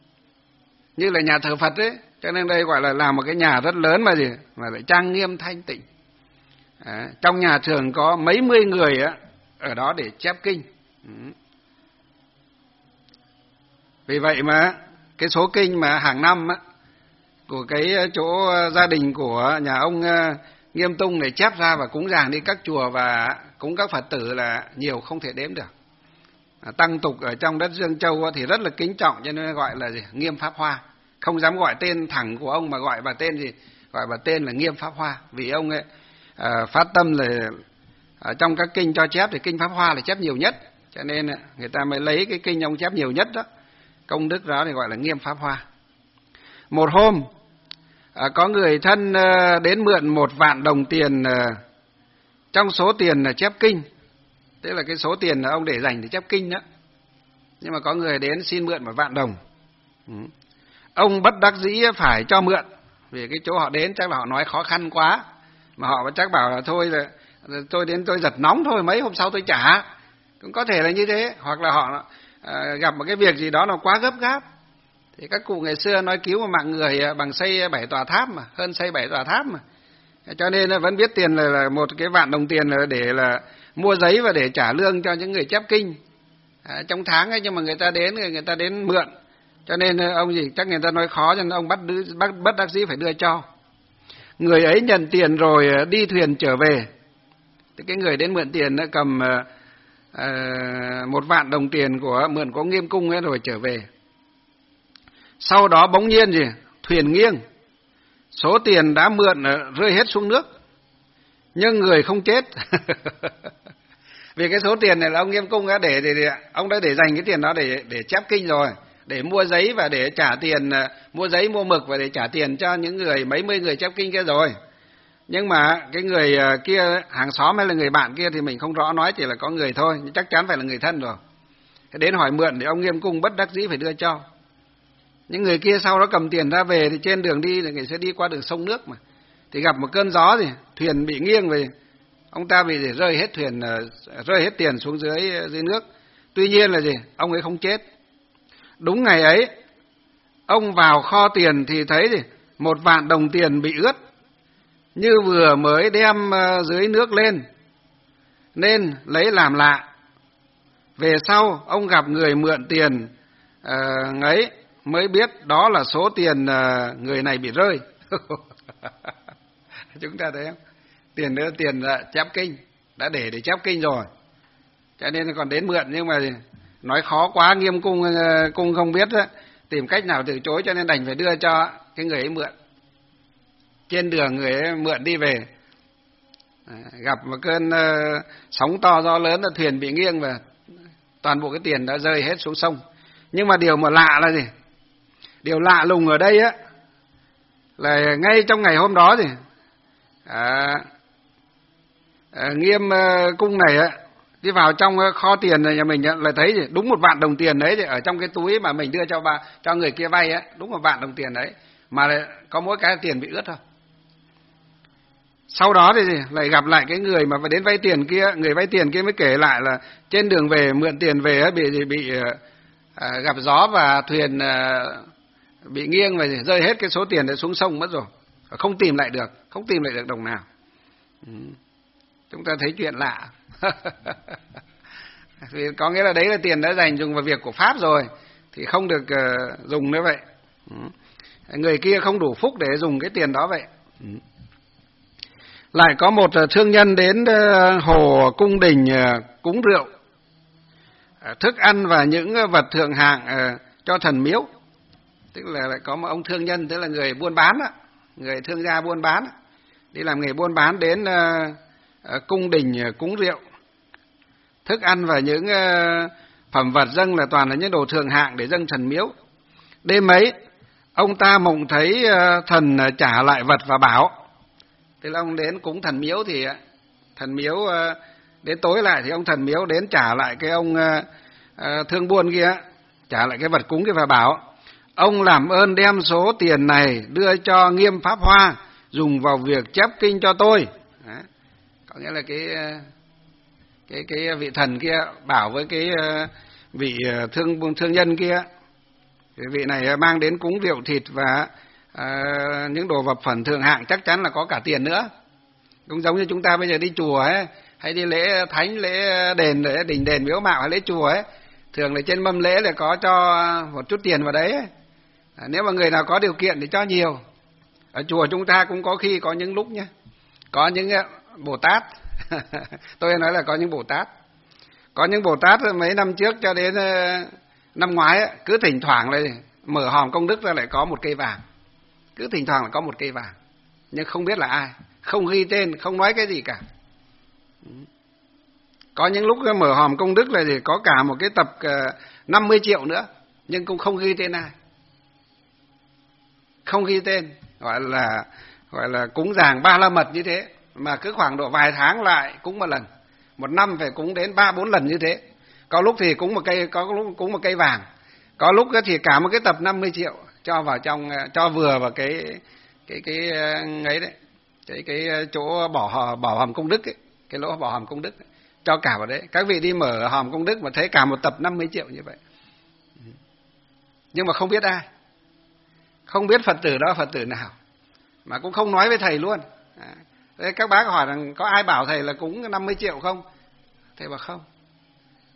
như là nhà thờ Phật ấy. Cho nên đây gọi là làm một cái nhà rất lớn mà gì mà lại trang nghiêm thanh tịnh. À, trong nhà thường có mấy mươi người á, ở đó để chép kinh. Ừ. Vì vậy mà cái số kinh mà hàng năm á, của cái chỗ gia đình của nhà ông Nghiêm Tung này chép ra và cúng dường đi các chùa và cúng các Phật tử là nhiều không thể đếm được. À, tăng tục ở trong đất Dương Châu thì rất là kính trọng, cho nên gọi là gì? Nghiêm Pháp Hoa. Không dám gọi tên thẳng của ông mà gọi vào tên gì? Gọi vào tên là Nghiêm Pháp Hoa. Vì ông ấy à, phát tâm là ở trong các kinh cho chép thì kinh Pháp Hoa là chép nhiều nhất, cho nên người ta mới lấy cái kinh ông chép nhiều nhất đó. Công đức đó thì gọi là Nghiêm Pháp Hoa. Một hôm à, có người thân à, đến mượn một vạn đồng tiền à, trong số tiền là chép kinh, tức là cái số tiền là ông để dành để chép kinh đó. Nhưng mà có người đến xin mượn một vạn đồng. Ừ. Ông bất đắc dĩ phải cho mượn, vì cái chỗ họ đến chắc là họ nói khó khăn quá, mà họ chắc bảo là thôi là tôi đến tôi giật nóng thôi, mấy hôm sau tôi trả. Cũng có thể là như thế, hoặc là họ à, gặp một cái việc gì đó nó quá gấp gáp. Thì các cụ ngày xưa nói cứu một mạng người bằng xây bảy tòa tháp mà, hơn xây bảy tòa tháp mà. Cho nên vẫn biết tiền là, là một cái vạn đồng tiền là để là mua giấy và để trả lương cho những người chép kinh. à, trong tháng ấy, nhưng mà người ta đến người ta đến mượn, cho nên ông gì chắc người ta nói khó, cho nên ông bắt bắt bất đắc dĩ phải đưa cho. Người ấy nhận tiền rồi đi thuyền trở về. Thì cái người đến mượn tiền đã cầm uh, một vạn đồng tiền của mượn của Nghiêm Cung ấy rồi trở về. Sau đó bỗng nhiên gì thuyền nghiêng, số tiền đã mượn rơi hết xuống nước, nhưng người không chết. Vì cái số tiền này là ông Nghiêm Cung đã để, để, để ông đã để dành cái tiền đó để để chép kinh rồi, để mua giấy và để trả tiền, mua giấy mua mực và để trả tiền cho những người mấy mươi người chép kinh kia rồi. Nhưng mà cái người kia hàng xóm hay là người bạn kia thì mình không rõ, nói chỉ là có người thôi, nhưng chắc chắn phải là người thân rồi. Đến hỏi mượn thì ông Nghiêm Cung bất đắc dĩ phải đưa cho. Những người kia sau đó cầm tiền ra về thì trên đường đi thì người sẽ đi qua đường sông nước mà, thì gặp một cơn gió thì thuyền bị nghiêng về, ông ta bị rơi hết thuyền, rơi hết tiền xuống dưới dưới nước. Tuy nhiên là gì, ông ấy không chết. Đúng ngày ấy, ông vào kho tiền thì thấy gì, một vạn đồng tiền bị ướt, như vừa mới đem dưới nước lên, nên lấy làm lạ. Về sau ông gặp người mượn tiền uh, ấy mới biết đó là số tiền uh, người này bị rơi. Chúng ta thấy không? Tiền đó tiền là chép kinh, đã để để chép kinh rồi, cho nên còn đến mượn. Nhưng mà nói khó quá, Nghiêm Cung cung không biết đó, tìm cách nào từ chối, cho nên đành phải đưa cho cái người ấy mượn. Trên đường người ấy mượn đi về, gặp một cơn uh, sóng to gió lớn, là thuyền bị nghiêng và toàn bộ cái tiền đã rơi hết xuống sông. Nhưng mà điều mà lạ là gì? Điều lạ lùng ở đây á là ngay trong ngày hôm đó thì à, à, Nghiêm uh, Cung này á đi vào trong kho tiền nhà mình lại thấy gì? Đúng một vạn đồng tiền đấy thì ở trong cái túi mà mình đưa cho bà, cho người kia vay á, đúng một vạn đồng tiền đấy, mà lại có mỗi cái tiền bị ướt thôi. Sau đó thì lại gặp lại cái người mà đến vay tiền kia, người vay tiền kia mới kể lại là trên đường về mượn tiền về bị bị à, gặp gió và thuyền à, bị nghiêng và rơi hết cái số tiền đấy xuống sông mất rồi, không tìm lại được, không tìm lại được đồng nào. Ừ. Chúng ta thấy chuyện lạ. Vì có nghĩa là đấy là tiền đã dành dùng vào việc của Pháp rồi thì không được uh, dùng nữa vậy. Ừ. Người kia không đủ phúc để dùng cái tiền đó vậy. Ừ. Lại có một thương nhân đến hồ cung đình cúng rượu, thức ăn và những vật thượng hạng cho thần miếu. Tức là lại có một ông thương nhân, tức là người buôn bán đó, người thương gia buôn bán, đi làm nghề buôn bán, đến cung đình cúng rượu, thức ăn và những phẩm vật dâng là toàn là những đồ thượng hạng để dâng thần miếu. Đêm ấy, ông ta mộng thấy thần trả lại vật và bảo. Tức là ông đến cúng thần miếu thì thần miếu đến tối lại thì ông thần miếu đến trả lại cái ông thương buôn kia, trả lại cái vật cúng kia và bảo: ông làm ơn đem số tiền này đưa cho Nghiêm Pháp Hoa dùng vào việc chép kinh cho tôi. Đó. Có nghĩa là cái cái cái vị thần kia bảo với cái vị thương thương nhân kia, cái vị này mang đến cúng rượu thịt và À, những đồ vật phẩm thượng hạng, chắc chắn là có cả tiền nữa. Cũng giống như chúng ta bây giờ đi chùa ấy, hay đi lễ thánh, lễ đền, để đình đền miếu mạo hay lễ chùa ấy, thường là trên mâm lễ là có cho một chút tiền vào đấy ấy. À, nếu mà người nào có điều kiện thì cho nhiều. Ở chùa chúng ta cũng có khi có những lúc nhé, có những Bồ Tát. Tôi nói là có những Bồ Tát, có những Bồ Tát mấy năm trước cho đến năm ngoái ấy, cứ thỉnh thoảng lại mở hòm công đức ra lại có một cây vàng. Cứ thỉnh thoảng là có một cây vàng, nhưng không biết là ai, không ghi tên, không nói cái gì cả. Có những lúc mở hòm công đức là gì, có cả một cái tập năm mươi triệu nữa, nhưng cũng không ghi tên ai, không ghi tên, gọi là gọi là cúng dường ba la mật như thế, mà cứ khoảng độ vài tháng lại cúng một lần, một năm phải cúng đến ba bốn lần như thế. Có lúc thì cúng một cây, có lúc cúng một cây vàng, có lúc thì cả một cái tập năm mươi triệu cho vào trong, cho vừa vào cái cái cái ấy đấy, cái cái chỗ bỏ bỏ hòm công đức ấy, cái lỗ bỏ hòm công đức ấy, cho cả vào đấy. Các vị đi mở hòm công đức mà thấy cả một tập năm mươi triệu như vậy, nhưng mà không biết ai, không biết Phật tử đó Phật tử nào, mà cũng không nói với thầy luôn. Đấy, các bác hỏi rằng có ai bảo thầy là cúng năm mươi triệu không? Thầy bảo không,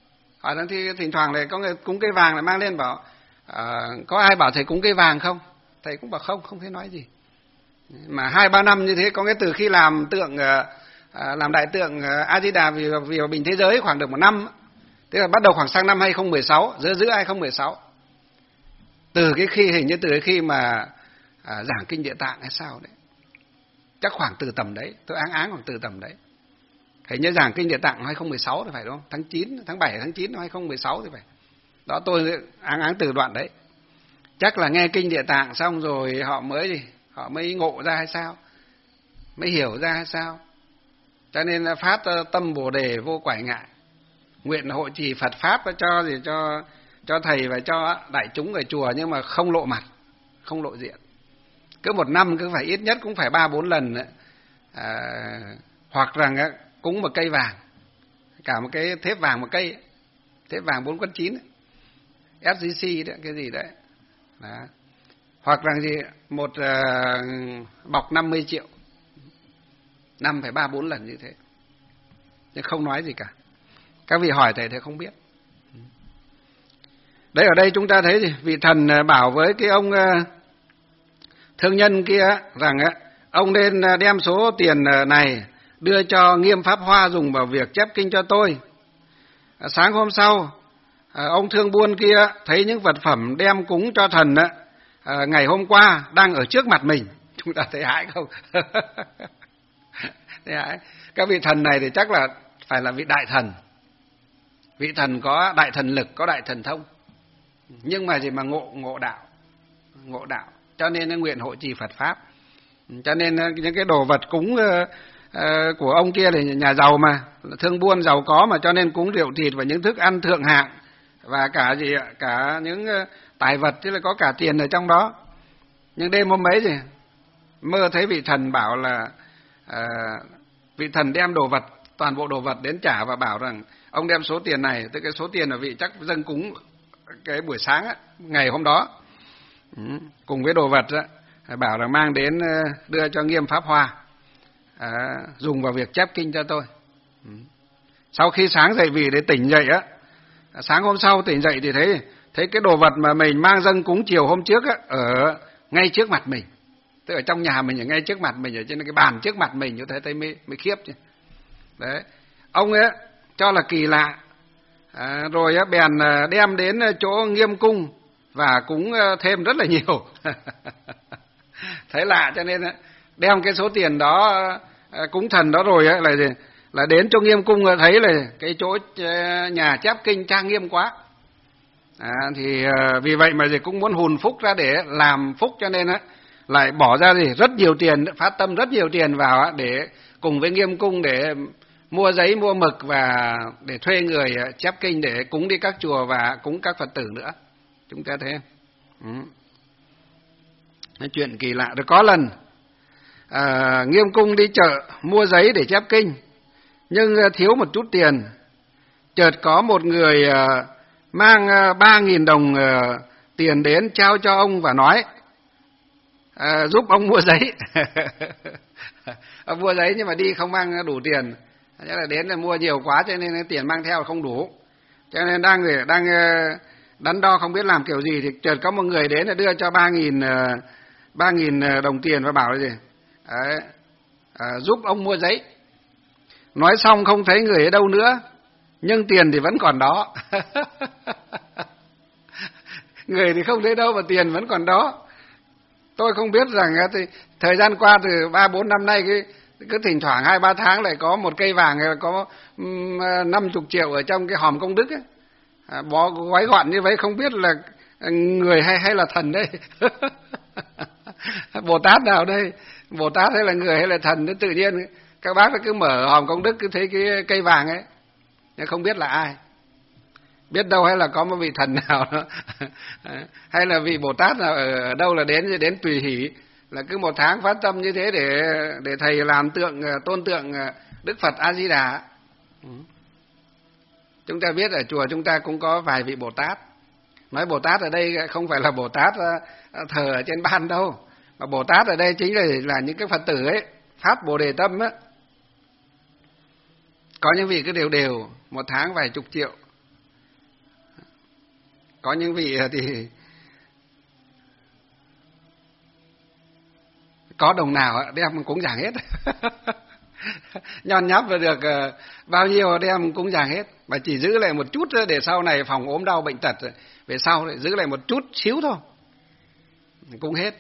hỏi rằng thì thỉnh thoảng lại có người cúng cây vàng lại mang lên bảo à, có ai bảo thầy cúng cây vàng không? Thầy cũng bảo không, không thấy nói gì. Mà hai ba năm như thế, có cái từ khi làm tượng à, làm đại tượng A Di Đà vì vì hòa bình thế giới khoảng được một năm, tức là bắt đầu khoảng sang năm hai không một sáu, giữa giữa hai không một sáu. Từ cái khi hình như từ cái khi mà à, giảng kinh Địa Tạng hay sao đấy, chắc khoảng từ tầm đấy, tôi áng áng khoảng từ tầm đấy. Hình như giảng kinh Địa Tạng hai không một sáu thì phải, đúng không? Tháng chín, tháng bảy, tháng chín năm hai không một sáu thì phải. Đó, tôi áng áng từ đoạn đấy. Chắc là nghe kinh Địa Tạng xong rồi họ mới gì, họ mới ngộ ra hay sao, mới hiểu ra hay sao. Cho nên là phát tâm Bồ đề vô quải ngại, nguyện hộ trì Phật pháp cho gì cho cho thầy và cho đại chúng ở chùa, nhưng mà không lộ mặt, không lộ diện. Cứ một năm cứ phải ít nhất cũng phải ba bốn lần nữa. À, hoặc rằng cúng một cây vàng, cả một cái thép vàng một cây, thép vàng bốn quất chín, ép giê xê đấy, cái gì đấy. Đó. Hoặc rằng gì một uh, bọc năm mươi triệu, năm phải ba bốn lần như thế, nhưng không nói gì cả. Các vị hỏi thầy thầy không biết. Đấy, ở đây chúng ta thấy gì? Vị thần bảo với cái ông uh, thương nhân kia rằng uh, ông nên đem số tiền này đưa cho Nghiêm Pháp Hoa dùng vào việc chép kinh cho tôi. Uh, sáng hôm sau, uh, ông thương buôn kia thấy những vật phẩm đem cúng cho thần uh, uh, ngày hôm qua đang ở trước mặt mình. Chúng ta thấy hãi không? Thấy hãi. Các vị thần này thì chắc là phải là vị đại thần. Vị thần có đại thần lực, có đại thần thông. Nhưng mà gì mà ngộ ngộ đạo, ngộ đạo. Cho nên nó nguyện hộ trì Phật pháp. Cho nên những cái đồ vật cúng uh, uh, của ông kia thì nhà giàu mà, thương buôn giàu có mà, cho nên cúng rượu thịt và những thức ăn thượng hạng và cả gì ạ, cả những uh, tài vật, chứ là có cả tiền ở trong đó. Nhưng đêm hôm ấy gì mơ thấy vị thần bảo là uh, vị thần đem đồ vật, toàn bộ đồ vật đến trả và bảo rằng ông đem số tiền này, tức cái số tiền là vị chắc dâng cúng cái buổi sáng á, ngày hôm đó, ừ, cùng với đồ vật á, bảo là mang đến đưa cho Nghiêm Pháp Hoa à, dùng vào việc chép kinh cho tôi. Ừ. Sau khi sáng dậy vì để tỉnh dậy á, sáng hôm sau tỉnh dậy thì thấy thấy cái đồ vật mà mình mang dâng cúng chiều hôm trước á, ở ngay trước mặt mình, tức ở trong nhà mình, ở ngay trước mặt mình, ở trên cái bàn trước mặt mình, như thế thấy mới mới khiếp chứ. Đấy, ông ấy cho là kỳ lạ. À, rồi á, bèn đem đến chỗ Nghiêm cung và cúng thêm rất là nhiều. Thấy lạ cho nên đem cái số tiền đó cúng thần đó rồi á, là gì? Là đến chỗ Nghiêm cung thấy là cái chỗ nhà chép kinh trang nghiêm quá. À, thì vì vậy mà gì cũng muốn hùn phúc ra để làm phúc, cho nên á lại bỏ ra gì rất nhiều tiền, phát tâm rất nhiều tiền vào á, để cùng với Nghiêm cung để mua giấy, mua mực và để thuê người chép kinh để cúng đi các chùa và cúng các Phật tử nữa. Chúng ta thấy không? Ừ. Chuyện kỳ lạ. Rồi có lần à, Nghiêm cung đi chợ mua giấy để chép kinh, nhưng thiếu một chút tiền. Chợt có một người à, mang ba nghìn đồng à, tiền đến trao cho ông và nói à, giúp ông mua giấy. Ông mua giấy nhưng mà đi không mang đủ tiền. Thế là đến là mua nhiều quá cho nên tiền mang theo không đủ. Cho nên đang đang đắn đo không biết làm kiểu gì thì chợt có một người đến là đưa cho ba nghìn ba nghìn đồng tiền và bảo là gì? Đấy, à, giúp ông mua giấy. Nói xong không thấy người ở đâu nữa, nhưng tiền thì vẫn còn đó. Người thì không thấy đâu mà tiền vẫn còn đó. Tôi không biết rằng thì thời gian qua từ ba bốn năm nay cái cứ thỉnh thoảng hai ba tháng lại có một cây vàng, có năm chục triệu ở trong cái hòm công đức ấy. À, bó gói gọn như vậy, không biết là người hay hay là thần đây. Bồ Tát nào đây, Bồ Tát hay là người hay là thần? Tự nhiên các bác cứ mở hòm công đức cứ thấy cái cây vàng ấy, nhưng không biết là ai. Biết đâu hay là có một vị thần nào đó, hay là vị Bồ Tát nào ở đâu là đến đến tùy hỷ, là cứ một tháng phát tâm như thế để để thầy làm tượng, tôn tượng Đức Phật A Di Đà. Chúng ta biết ở chùa chúng ta cũng có vài vị Bồ Tát. Nói Bồ Tát ở đây không phải là Bồ Tát thờ ở trên ban đâu, mà Bồ Tát ở đây chính là là những cái Phật tử ấy phát Bồ đề tâm á. Có những vị cứ đều đều một tháng vài chục triệu, Có những vị thì có đồng nào đem cúng dường hết. Nhon nháp và được bao nhiêu đem cúng dường hết, mà chỉ giữ lại một chút để sau này phòng ốm đau bệnh tật về sau lại giữ lại một chút xíu thôi, cúng hết.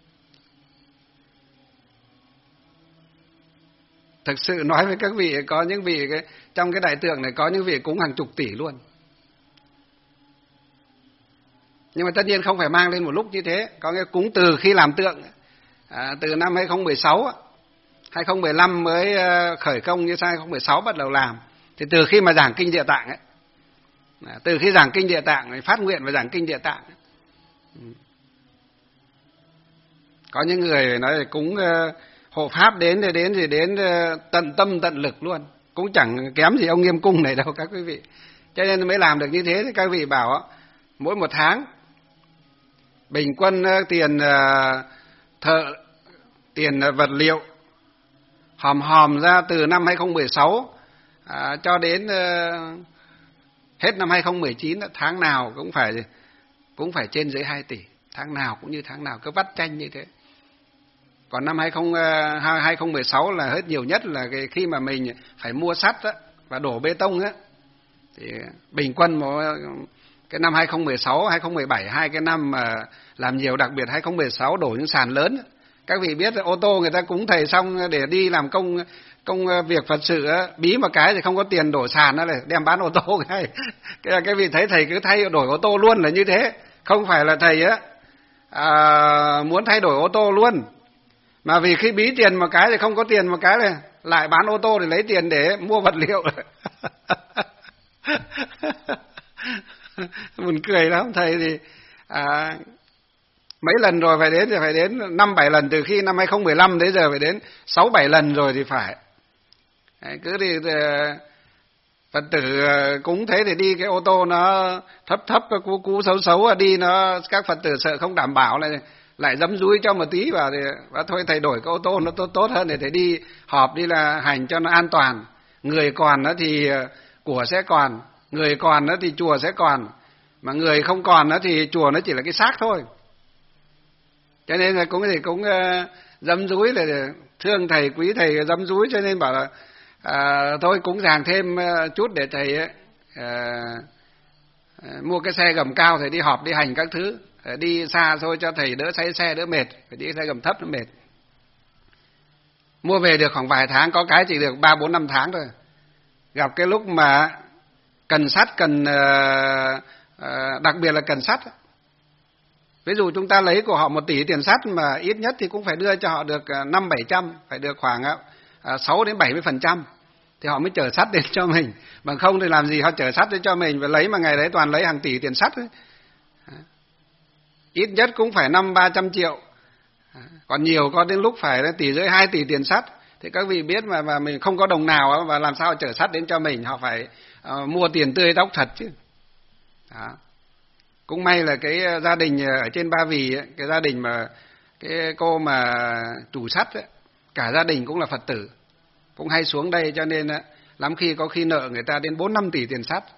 Thực sự nói với các vị, có những vị cái, trong cái đại tượng này có những vị cúng hàng chục tỷ luôn. Nhưng mà tất nhiên không phải mang lên một lúc như thế, có cái cúng từ khi làm tượng, à, từ năm hai không một sáu, hai không một lăm mới khởi công, như hai không một sáu bắt đầu làm. Thì từ khi mà giảng kinh Địa Tạng ấy, từ khi giảng kinh Địa Tạng, phát nguyện và giảng kinh Địa Tạng ấy. Có những người nói là cúng hộ pháp đến thì đến thì đến tận tâm tận lực luôn, cũng chẳng kém gì ông Nghiêm Cung này đâu các quý vị. Cho nên mới làm được như thế. Thì các vị bảo mỗi một tháng bình quân tiền thợ, tiền vật liệu hòm hòm ra từ năm hai không một sáu à, cho đến uh, hết năm hai không một chín, tháng nào cũng phải cũng phải trên dưới hai tỷ, tháng nào cũng như tháng nào, cứ vắt chanh như thế. Còn năm hai không một sáu là hết nhiều nhất là cái khi mà mình phải mua sắt á, và đổ bê tông á, thì bình quân một cái năm hai không một sáu, hai không một bảy, hai cái năm mà làm nhiều, đặc biệt hai không một sáu đổ những sàn lớn. Các vị biết ô tô người ta cúng thầy xong để đi làm công công việc Phật sự á, bí một cái thì không có tiền đổ sàn đó, là đem bán ô tô cái. Cái cái vị thấy thầy cứ thay đổi ô tô luôn là như thế, không phải là thầy á à, muốn thay đổi ô tô luôn, mà vì khi bí tiền một cái thì không có tiền một cái này lại bán ô tô để lấy tiền để mua vật liệu. Buồn cười lắm. Thầy thì à, mấy lần rồi, phải đến thì phải đến năm bảy lần, từ khi năm hai không một lăm đến giờ phải đến sáu bảy lần rồi thì phải. Đấy, cứ đi Phật tử cúng thế thì đi cái ô tô nó thấp thấp, cú cú xấu xấu đi, nó các Phật tử sợ không đảm bảo, lại lại dấm dúi cho một tí vào thì và thôi thầy đổi cái ô tô nó tốt tốt hơn để thầy đi họp, đi là hành cho nó an toàn. Người còn đó thì của sẽ còn, người còn đó thì chùa sẽ còn, mà người không còn đó thì chùa nó chỉ là cái xác thôi. Cho nên là cũng thì cũng uh, dấm dúi, là thương thầy, quý thầy dấm dúi, cho nên bảo là uh, thôi cúng dường thêm uh, chút để thầy uh, uh, mua cái xe gầm cao, thầy đi họp đi hành các thứ, uh, đi xa thôi cho thầy đỡ say xe đỡ mệt, phải đi xe gầm thấp nó mệt. Mua về được khoảng vài tháng, có cái chỉ được ba bốn năm tháng thôi. Gặp cái lúc mà cần sắt, cần uh, uh, đặc biệt là cần sắt. Ví dụ chúng ta lấy của họ một tỷ tiền sắt, mà ít nhất thì cũng phải đưa cho họ được năm bảy trăm, phải được khoảng sáu đến bảy mươi phần trăm thì họ mới chở sắt đến cho mình. Bằng không thì làm gì họ chở sắt đến cho mình, và lấy mà ngày đấy toàn lấy hàng tỷ tiền sắt ấy. Ít nhất cũng phải năm ba trăm triệu, còn nhiều có đến lúc phải tỷ rưỡi hai tỷ tiền sắt. Thì các vị biết mà, mà mình không có đồng nào và làm sao chở sắt đến cho mình, họ phải uh, mua tiền tươi tóc thật chứ. Đó. Cũng may là cái gia đình ở trên Ba Vì ấy, cái gia đình mà cái cô mà chủ sắt ấy, cả gia đình cũng là Phật tử, cũng hay xuống đây, cho nên ấy, lắm khi có khi nợ người ta đến bốn năm tỷ tiền sắt,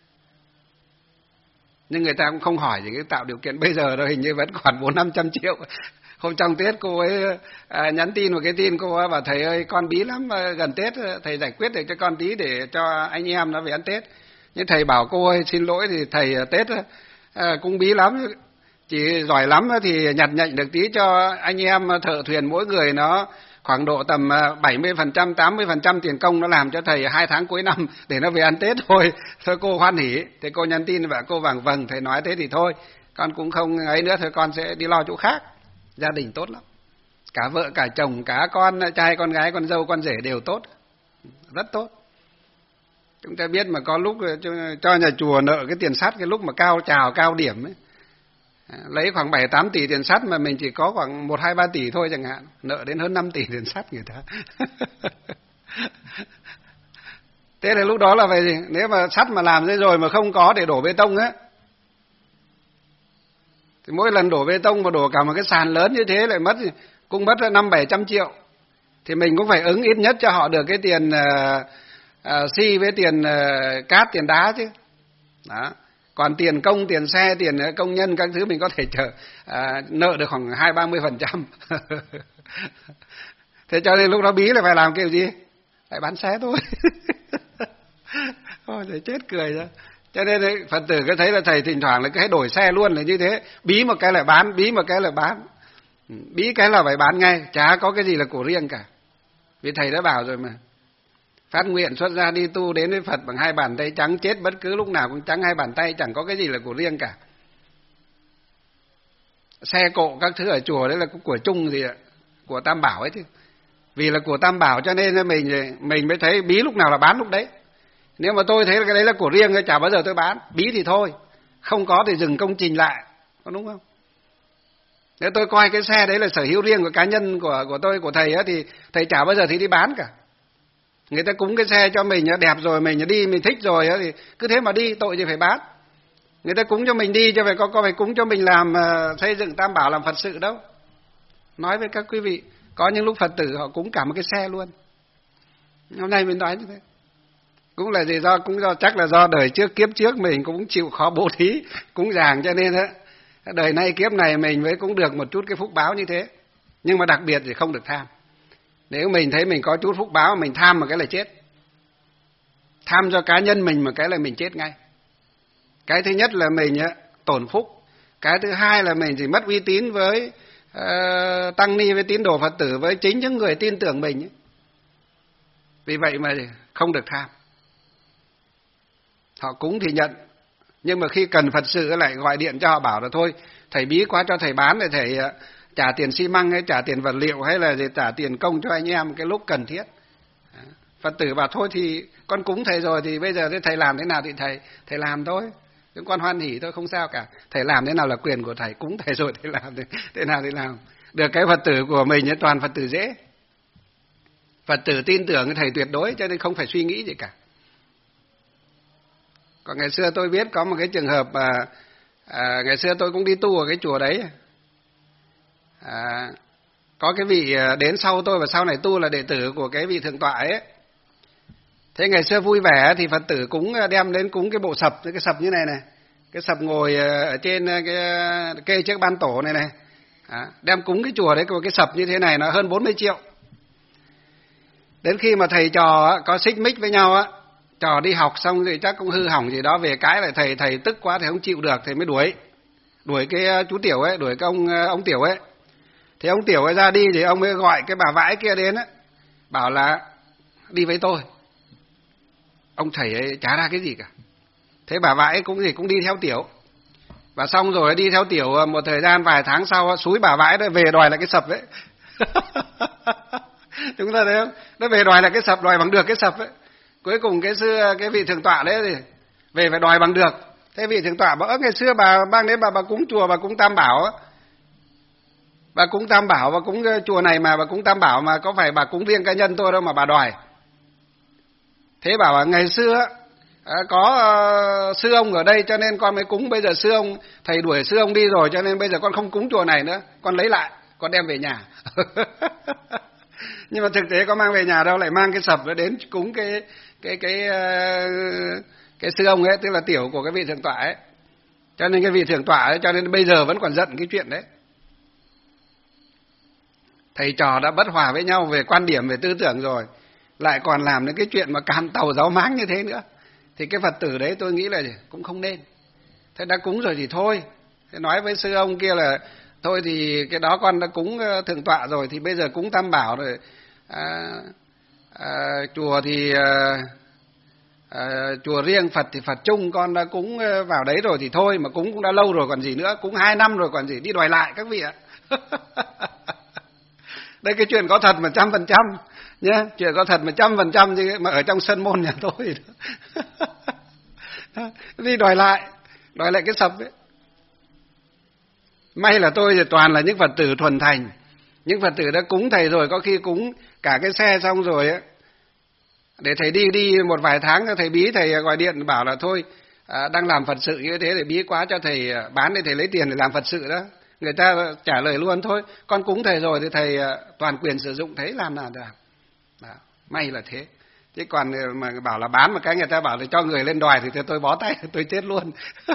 nhưng người ta cũng không hỏi gì, cái tạo điều kiện bây giờ đâu, hình như vẫn còn bốn năm trăm triệu. Hôm trong Tết cô ấy à, nhắn tin một cái tin, cô ấy bảo thầy ơi con bí lắm, gần Tết thầy giải quyết được cho con tí để cho anh em nó về ăn Tết. Nhưng thầy bảo cô ơi xin lỗi, thì thầy Tết à, cũng bí lắm, chỉ giỏi lắm thì nhặt nhạnh được tí cho anh em thợ thuyền, mỗi người nó khoảng độ tầm bảy mươi phần trăm, tám mươi phần trăm tiền công nó làm cho thầy hai tháng cuối năm để nó về ăn Tết thôi. Thôi cô hoan hỉ. Thế cô nhắn tin và cô vâng vâng, thầy nói thế thì thôi, con cũng không ấy nữa, thôi con sẽ đi lo chỗ khác. Gia đình tốt lắm, cả vợ cả chồng, cả con trai con gái, con dâu con rể đều tốt, rất tốt. Chúng ta biết mà có lúc cho nhà chùa nợ cái tiền sắt, cái lúc mà cao trào cao điểm ấy, lấy khoảng bảy tám tỷ tiền sắt mà mình chỉ có khoảng một hai ba tỷ thôi chẳng hạn, nợ đến hơn năm tỷ tiền sắt người ta. Thế là lúc đó là vậy gì? Nếu mà sắt mà làm thế rồi mà không có để đổ bê tông á, thì mỗi lần đổ bê tông mà đổ cả một cái sàn lớn như thế lại mất, cũng mất năm bảy trăm triệu, thì mình cũng phải ứng ít nhất cho họ được cái tiền uh, uh, xi với tiền uh, cát, tiền đá chứ. Đó. Còn tiền công, tiền xe, tiền công nhân các thứ mình có thể chờ à, nợ được khoảng hai ba mươi phần trăm. Thế cho nên lúc đó bí là phải làm kiểu gì? Phải bán xe thôi. Ôi thầy chết cười ra. Cho nên đấy, Phật tử cứ thấy là thầy thỉnh thoảng là cứ hay đổi xe luôn là như thế, bí một cái là bán, bí một cái là bán, bí cái là phải bán ngay, chả có cái gì là của riêng cả. Vì thầy đã bảo rồi mà, phát nguyện xuất gia đi tu đến với Phật bằng hai bàn tay trắng, chết bất cứ lúc nào cũng trắng hai bàn tay, chẳng có cái gì là của riêng cả. Xe cộ các thứ ở chùa đấy là của chung gì ạ, của Tam Bảo ấy chứ. Vì là của Tam Bảo cho nên mình mình mới thấy bí lúc nào là bán lúc đấy. Nếu mà tôi thấy cái đấy là của riêng chả bao giờ tôi bán, bí thì thôi, không có thì dừng công trình lại, có đúng không? Nếu tôi coi cái xe đấy là sở hữu riêng của cá nhân của của tôi, của thầy á, thì thầy chả bao giờ thì đi bán cả. Người ta cúng cái xe cho mình đẹp rồi, mình đi mình thích rồi á, thì cứ thế mà đi, tội gì phải bán. Người ta cúng cho mình đi, chứ phải có có phải cúng cho mình làm uh, xây dựng Tam Bảo, làm Phật sự đâu. Nói với các quý vị, có những lúc Phật tử họ cúng cả một cái xe luôn. Hôm nay mình nói như thế. Cũng là gì do cũng do chắc là do đời trước kiếp trước mình cũng chịu khó bố thí cúng dường, cho nên á đời nay kiếp này mình mới cũng được một chút cái phúc báo như thế. Nhưng mà đặc biệt thì không được tham. Nếu mình thấy mình có chút phúc báo mình tham một cái là chết. Tham cho cá nhân mình một cái là mình chết ngay. Cái thứ nhất là mình á tổn phúc, cái thứ hai là mình chỉ mất uy tín với uh, tăng ni, với tín đồ Phật tử, với chính những người tin tưởng mình ấy. Vì vậy mà không được tham. Họ cúng thì nhận, nhưng mà khi cần Phật sự lại gọi điện cho họ bảo là thôi thầy bí quá, cho thầy bán để thầy trả tiền xi măng hay trả tiền vật liệu hay là trả tiền công cho anh em cái lúc cần thiết. Phật tử bảo thôi thì con cúng thầy rồi thì bây giờ thầy làm thế nào thì thầy thầy làm thôi, chúng con hoan hỉ thôi, không sao cả. Thầy làm thế nào là quyền của thầy, cúng thầy rồi thầy làm thế, thế nào thì làm. Được cái Phật tử của mình ấy, toàn Phật tử dễ. Phật tử tin tưởng thầy tuyệt đối, cho nên không phải suy nghĩ gì cả. Còn ngày xưa tôi biết có một cái trường hợp mà à, ngày xưa tôi cũng đi tu ở cái chùa đấy. À, có cái vị đến sau tôi và sau này tu là đệ tử của cái vị thượng tọa ấy. Thế ngày xưa vui vẻ thì Phật tử cũng đem đến cúng cái bộ sập, cái sập như này này, cái sập ngồi ở trên cái kê trước ban tổ này này, à, đem cúng cái chùa đấy, cái sập như thế này nó hơn bốn mươi triệu. Đến khi mà thầy trò có xích mích với nhau á, trò đi học xong rồi chắc cũng hư hỏng gì đó, về cái lại thầy thầy tức quá, thầy không chịu được, thầy mới đuổi đuổi cái chú Tiểu ấy, đuổi cái ông ông Tiểu ấy. Thế ông Tiểu ấy ra đi thì ông mới gọi cái bà vãi kia đến á, bảo là đi với tôi. Ông thầy ấy chả ra cái gì cả. Thế bà vãi cũng gì cũng đi theo Tiểu. Và xong rồi đi theo Tiểu một thời gian vài tháng sau xúi bà vãi đó về đòi lại cái sập ấy. Chúng ta thấy không? Nó về đòi lại cái sập, đòi bằng được cái sập ấy. Cuối cùng cái xưa cái vị thượng tọa đấy thì về phải đòi bằng được. Thế vị thượng tọa bảo ơ ngày xưa bà mang đến bà bà cúng chùa, bà cúng Tam Bảo á. Bà cúng Tam Bảo, bà cúng chùa này mà bà cúng Tam Bảo mà có phải bà cúng riêng cá nhân tôi đâu mà bà đòi. Thế bảo ngày xưa có uh, sư ông ở đây cho nên con mới cúng, bây giờ sư ông thầy đuổi sư ông đi rồi cho nên bây giờ con không cúng chùa này nữa, con lấy lại, con đem về nhà. Nhưng mà thực tế có mang về nhà đâu, lại mang cái sập đến cúng cái cái cái uh, cái sư ông ấy, tức là Tiểu của cái vị thượng tọa ấy. Cho nên cái vị thượng tọa ấy cho nên bây giờ vẫn còn giận cái chuyện đấy. Thầy trò đã bất hòa với nhau về quan điểm, về tư tưởng rồi, lại còn làm đến cái chuyện mà càn tàu giáo máng như thế nữa, thì cái Phật tử đấy tôi nghĩ là cũng không nên. Thế đã cúng rồi thì thôi. Thế nói với sư ông kia là thôi thì cái đó con đã cúng thượng tọa rồi thì bây giờ cúng Tam Bảo rồi, à, à, chùa thì à, à, chùa riêng, Phật thì Phật chung, con đã cúng vào đấy rồi thì thôi, mà cúng cũng đã lâu rồi còn gì nữa, cúng hai năm rồi còn gì, đi đòi lại các vị ạ. Đây cái chuyện có thật mà trăm phần trăm nhé, chuyện có thật mà trăm phần trăm chứ mà ở trong sân môn nhà tôi. Đi đòi lại, đòi lại cái sập ấy. May là tôi thì toàn là những Phật tử thuần thành, những Phật tử đã cúng thầy rồi, có khi cúng cả cái xe xong rồi ấy, để thầy đi đi một vài tháng, thầy bí thầy gọi điện bảo là thôi à, đang làm Phật sự như thế, để bí quá cho thầy bán để thầy lấy tiền để làm Phật sự đó. Người ta trả lời luôn thôi, con cúng thầy rồi thì thầy toàn quyền sử dụng, thấy làm nào làm. Đó, may là thế. Chứ còn mà bảo là bán một cái người ta bảo là cho người lên đòi thì tôi bó tay, tôi chết luôn.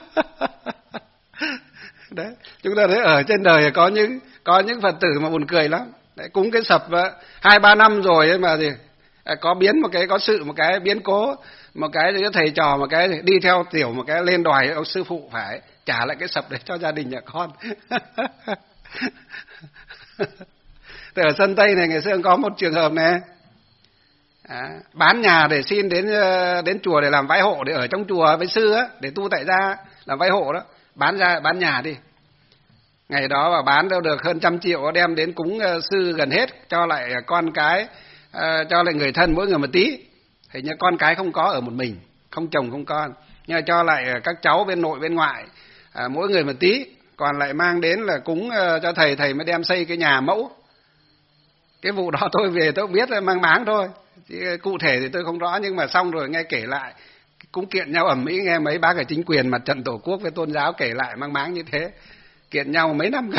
Đấy, chúng ta thấy ở trên đời có những có những Phật tử mà buồn cười lắm. Đấy, cúng cái sập hai ba năm rồi ấy mà gì có biến một cái, có sự một cái biến cố, một cái thì thầy trò một cái đi theo tiểu một cái lên đòi ông sư phụ phải trả lại cái sập để cho gia đình nhà con. Từ ở sân Tây này ngày xưa có một trường hợp này, à, bán nhà để xin đến đến chùa để làm vái hộ, để ở trong chùa với sư á, để tu tại gia làm vái hộ đó, bán ra bán nhà đi. Ngày đó mà bán đâu được hơn trăm triệu, đem đến cúng sư gần hết, cho lại con cái, uh, cho lại người thân mỗi người một tí. Hình như con cái không có, ở một mình, không chồng không con, nhưng mà cho lại các cháu bên nội bên ngoại, uh, mỗi người một tí. Còn lại mang đến là cúng uh, cho thầy, thầy mới đem xây cái nhà mẫu. Cái vụ đó tôi về tôi biết là mang máng thôi, chứ cụ thể thì tôi không rõ, nhưng mà xong rồi nghe kể lại cũng kiện nhau ầm ĩ, nghe mấy bác ở chính quyền mặt trận tổ quốc với tôn giáo kể lại mang máng như thế, kiện nhau mấy năm.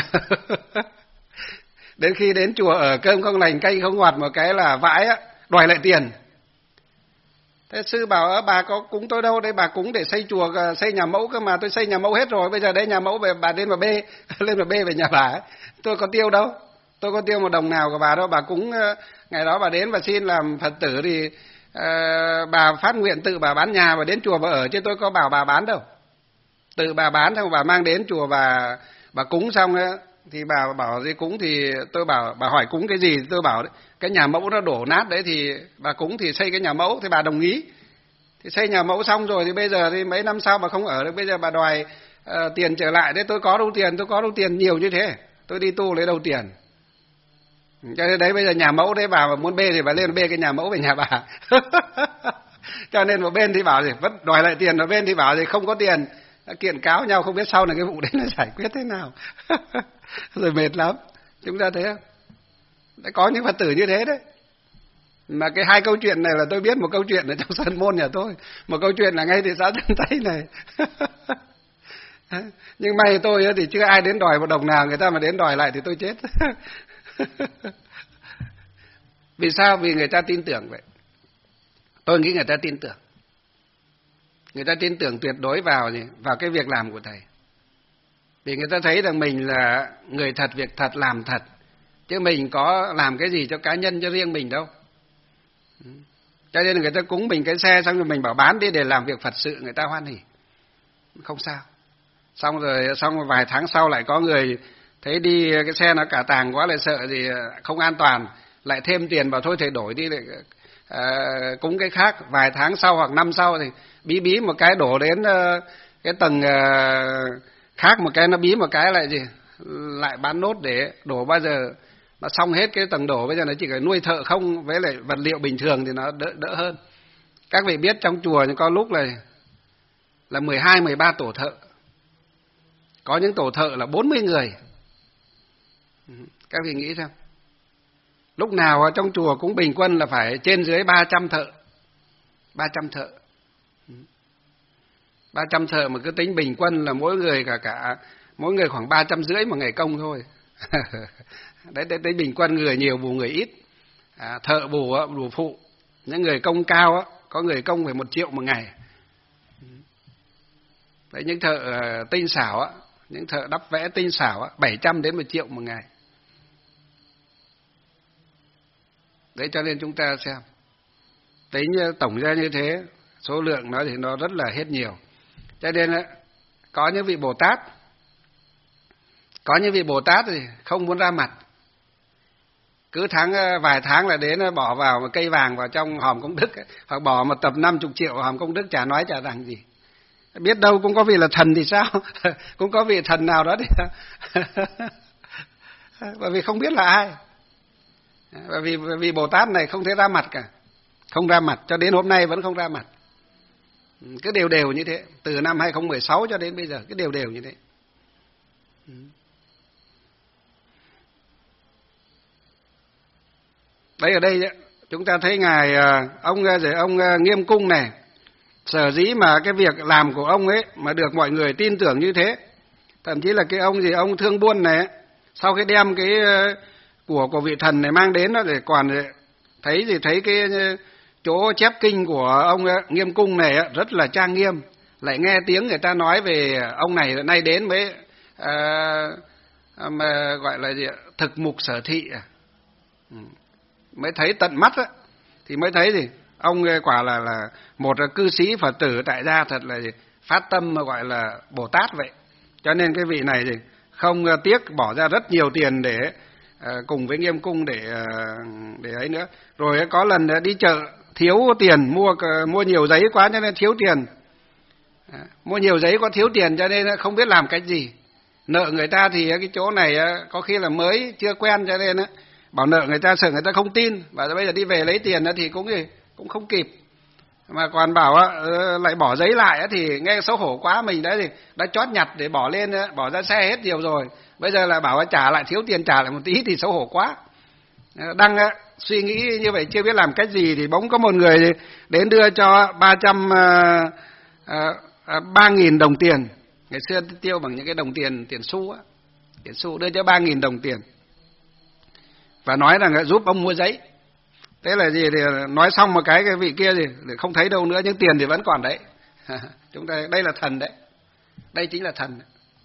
Đến khi đến chùa ở cơm không lành canh không ngọt một cái là vãi á, đòi lại tiền. Thế sư bảo bà có cúng tôi đâu, đây bà cúng để xây chùa, xây nhà mẫu cơ mà, tôi xây nhà mẫu hết rồi, bây giờ đây nhà mẫu về bà lên mà bê, lên mà bê về nhà bà ấy. Tôi có tiêu đâu, tôi có tiêu một đồng nào của bà đâu. Bà cúng ngày đó bà đến bà xin làm Phật tử thì uh, bà phát nguyện tự bà bán nhà và đến chùa bà ở, chứ tôi có bảo bà bán đâu. Tự bà bán xong bà mang đến chùa bà bà cúng xong ấy, thì bà bảo gì cúng thì tôi bảo bà hỏi cúng cái gì, tôi bảo đấy, cái nhà mẫu nó đổ nát đấy thì bà cúng thì xây cái nhà mẫu, thì bà đồng ý. Thì xây nhà mẫu xong rồi thì bây giờ thì mấy năm sau bà không ở được, bây giờ bà đòi uh, tiền trở lại đấy. Tôi có đâu tiền, tôi có đâu tiền nhiều như thế, tôi đi tu lấy đâu tiền. Cho nên đấy bây giờ nhà mẫu đấy bà mà muốn bê thì bà lên bê cái nhà mẫu về nhà bà. Cho nên một bên thì bảo gì vẫn đòi lại tiền, một bên thì bảo gì không có tiền, kiện cáo nhau, không biết sau này cái vụ đấy là giải quyết thế nào. Rồi mệt lắm. Chúng ta thấy không? Đã có những Phật tử như thế đấy. Mà cái hai câu chuyện này là tôi biết, một câu chuyện ở trong sân môn nhà tôi, một câu chuyện là ngay thị xã Sơn Tây này. Nhưng may tôi thì chưa ai đến đòi một đồng nào, người ta mà đến đòi lại thì tôi chết. Vì sao? Vì người ta tin tưởng vậy. Tôi nghĩ người ta tin tưởng. Người ta tin tưởng tuyệt đối vào gì? Vào cái việc làm của thầy. Vì người ta thấy rằng mình là người thật, việc thật, làm thật. Chứ mình có làm cái gì cho cá nhân, cho riêng mình đâu. Cho nên người ta cúng mình cái xe xong rồi mình bảo bán đi để làm việc Phật sự, người ta hoan hỉ. Không sao. Xong rồi xong rồi vài tháng sau lại có người thấy đi cái xe nó cả tàng quá, lại sợ thì không an toàn, lại thêm tiền vào, thôi thầy đổi đi lại uh, cúng cái khác. Vài tháng sau hoặc năm sau thì bí bí một cái đổ đến uh, cái tầng uh, khác, một cái nó bí một cái lại gì lại bán nốt để đổ. Bao giờ nó xong hết cái tầng đổ, bây giờ nó chỉ phải nuôi thợ không với lại vật liệu bình thường thì nó đỡ đỡ hơn. Các vị biết trong chùa có lúc là là mười hai, mười ba tổ thợ. Có những tổ thợ là bốn mươi người. Các vị nghĩ xem. Lúc nào trong chùa cũng bình quân là phải trên dưới ba trăm thợ. ba trăm thợ. ba trăm thợ mà cứ tính bình quân là mỗi người cả cả mỗi người khoảng ba trăm rưỡi một ngày công thôi. Đấy, đấy, đấy bình quân, người nhiều bù người ít. À, thợ bù bù phụ. Những người công cao á, có người công phải một triệu một ngày. Đấy, những thợ uh, tinh xảo á, những thợ đắp vẽ tinh xảo á, bảy trăm đến một triệu một ngày. Đấy, cho nên chúng ta xem. Tính tổng ra như thế, số lượng nó thì nó rất là hết nhiều. Cho nên có những vị Bồ Tát, có những vị Bồ Tát thì không muốn ra mặt. Cứ tháng vài tháng là đến bỏ vào một cây vàng vào trong hòm công đức ấy, hoặc bỏ một tập năm chục triệu hòm công đức, chả nói chả rằng gì. Biết đâu cũng có vị là thần thì sao? Cũng có vị thần nào đó thì bởi vì không biết là ai. Bởi vì, bởi vì Bồ Tát này không thể ra mặt cả. Không ra mặt, cho đến hôm nay vẫn không ra mặt. Cứ đều đều như thế. Từ năm hai không một sáu cho đến bây giờ, cứ đều đều như thế. Đấy, ở đây chúng ta thấy ngài ông ông Nghiêm Cung này, sở dĩ mà cái việc làm của ông ấy mà được mọi người tin tưởng như thế, thậm chí là cái ông gì ông Thương Buôn này, sau khi đem cái của của vị thần này mang đến đó, để còn thấy gì thấy cái chỗ chép kinh của ông Nghiêm Cung này rất là trang nghiêm, lại nghe tiếng người ta nói về ông này nay đến mới à, mà gọi là gì, thực mục sở thị, mới thấy tận mắt á, thì mới thấy gì ông quả là là một cư sĩ Phật tử tại gia thật là gì, phát tâm mà gọi là Bồ Tát vậy. Cho nên cái vị này thì không tiếc bỏ ra rất nhiều tiền để uh, cùng với Nghiêm Cung để uh, để ấy nữa. Rồi có lần đi chợ thiếu tiền, mua mua nhiều giấy quá cho nên thiếu tiền, à, mua nhiều giấy quá thiếu tiền cho nên không biết làm cách gì. Nợ người ta thì cái chỗ này có khi là mới chưa quen cho nên bảo nợ người ta, sợ người ta không tin, và bây giờ đi về lấy tiền thì cũng cũng không kịp, mà còn bảo lại bỏ giấy lại thì nghe xấu hổ quá. Mình đã thì đã chót nhặt để bỏ lên, bỏ ra xe hết nhiều rồi, bây giờ là bảo trả lại, thiếu tiền trả lại một tí thì xấu hổ quá. Đang suy nghĩ như vậy chưa biết làm cách gì thì bỗng có một người đến đưa cho ba trăm ba nghìn đồng tiền. Ngày xưa tiêu bằng những cái đồng tiền tiền xu á, tiền xu, đưa cho ba nghìn đồng tiền và nói rằng giúp ông mua giấy. Thế là gì thì nói xong một cái cái vị kia gì không thấy đâu nữa, nhưng tiền thì vẫn còn đấy. Chúng ta đây là thần đấy, đây chính là thần.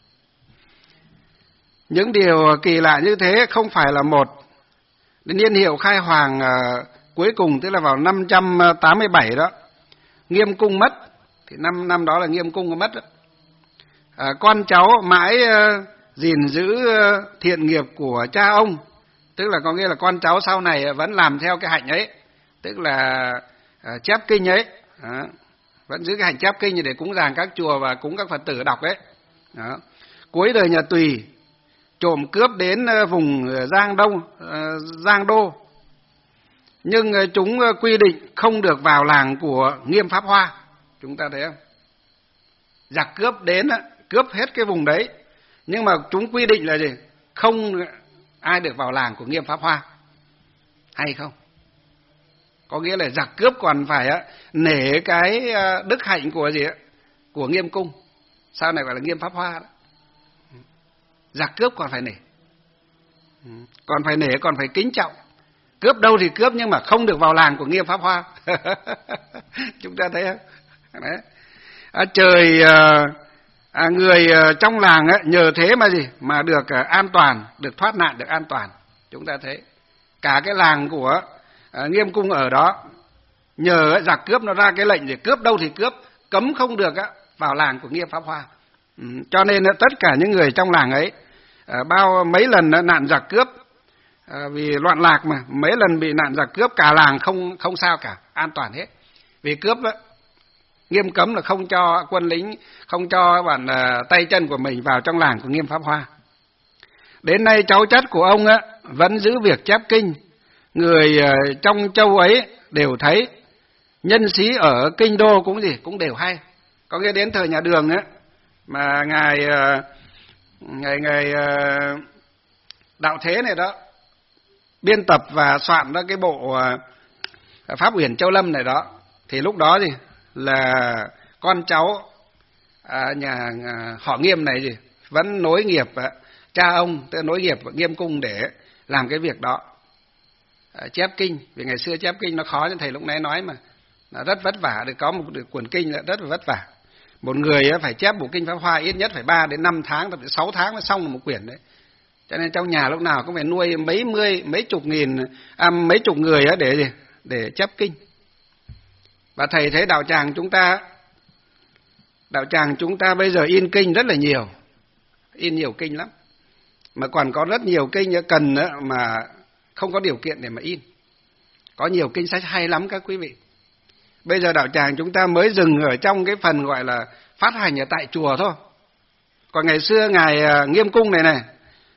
Những điều kỳ lạ như thế không phải là một. Đến niên hiệu khai hoàng uh, cuối cùng, tức là vào năm trăm tám mươi bảy đó, Nghiêm Cung mất, thì năm năm đó là Nghiêm Cung mất đó. À, con cháu mãi uh, gìn giữ uh, thiện nghiệp của cha ông, tức là có nghĩa là con cháu sau này vẫn làm theo cái hạnh ấy, tức là uh, chép kinh ấy, đó. Vẫn giữ cái hạnh chép kinh để cúng dường các chùa và cúng các Phật tử đọc ấy. Đó. Cuối đời nhà Tùy, trộm cướp đến uh, vùng Giang Đông, uh, Giang Đô, nhưng uh, chúng uh, quy định không được vào làng của Nghiêm Pháp Hoa. Chúng ta thấy không? Giặc cướp đến uh, cướp hết cái vùng đấy, nhưng mà chúng quy định là gì? Không ai được vào làng của Nghiêm Pháp Hoa, hay không? Có nghĩa là giặc cướp còn phải á, nể cái đức hạnh của gì á, của Nghiêm Cung, sau này gọi là Nghiêm Pháp Hoa đó. Giặc cướp còn phải nể, còn phải nể, còn phải kính trọng. Cướp đâu thì cướp, nhưng mà không được vào làng của Nghiêm Pháp Hoa. Chúng ta thấy không? Đấy. À, trời à, người trong làng ấy, nhờ thế mà gì mà được an toàn, được thoát nạn, được an toàn. Chúng ta thấy cả cái làng của à, Nghiêm Cung ở đó, nhờ giặc cướp nó ra cái lệnh để cướp đâu thì cướp, cấm không được á, vào làng của Nghiêm Pháp Hoa. Ừ, cho nên tất cả những người trong làng ấy à, bao mấy lần nạn giặc cướp, à, vì loạn lạc mà mấy lần bị nạn giặc cướp, cả làng không không sao cả, an toàn hết. Vì cướp đó, Nghiêm cấm là không cho quân lính, không cho bạn uh, tay chân của mình vào trong làng của Nghiêm Pháp Hoa. Đến nay cháu chắt của ông á vẫn giữ việc chép kinh. Người uh, trong châu ấy đều thấy, nhân sĩ ở kinh đô cũng gì cũng đều hay. Có nghĩa đến thời nhà Đường á, mà ngài uh, ngài ngài uh, Đạo Thế này đó biên tập và soạn ra cái bộ uh, Pháp Uyển Châu Lâm này đó, thì lúc đó gì là con cháu à, nhà à, họ Nghiêm này gì vẫn nối nghiệp à, cha ông, tức là nối nghiệp Nghiêm Cung để làm cái việc đó, à, chép kinh. Vì ngày xưa chép kinh nó khó, nên thầy lúc nãy nói mà nó rất vất vả, để có một cuốn kinh là rất là vất vả. Một người phải chép bộ kinh Pháp Hoa ít nhất phải ba đến năm tháng, thậm chí sáu tháng mới xong một quyển đấy. Cho nên trong nhà lúc nào cũng phải nuôi mấy mươi, mấy chục nghìn, à, mấy chục người để để chép kinh. Và thầy thấy đạo tràng chúng ta, đạo tràng chúng ta bây giờ in kinh rất là nhiều, in nhiều kinh lắm, mà còn có rất nhiều kinh cần mà không có điều kiện để mà in. Có nhiều kinh sách hay lắm các quý vị. Bây giờ đạo tràng chúng ta mới dừng ở trong cái phần gọi là phát hành ở tại chùa thôi. Còn ngày xưa ngài Nghiêm Cung này này,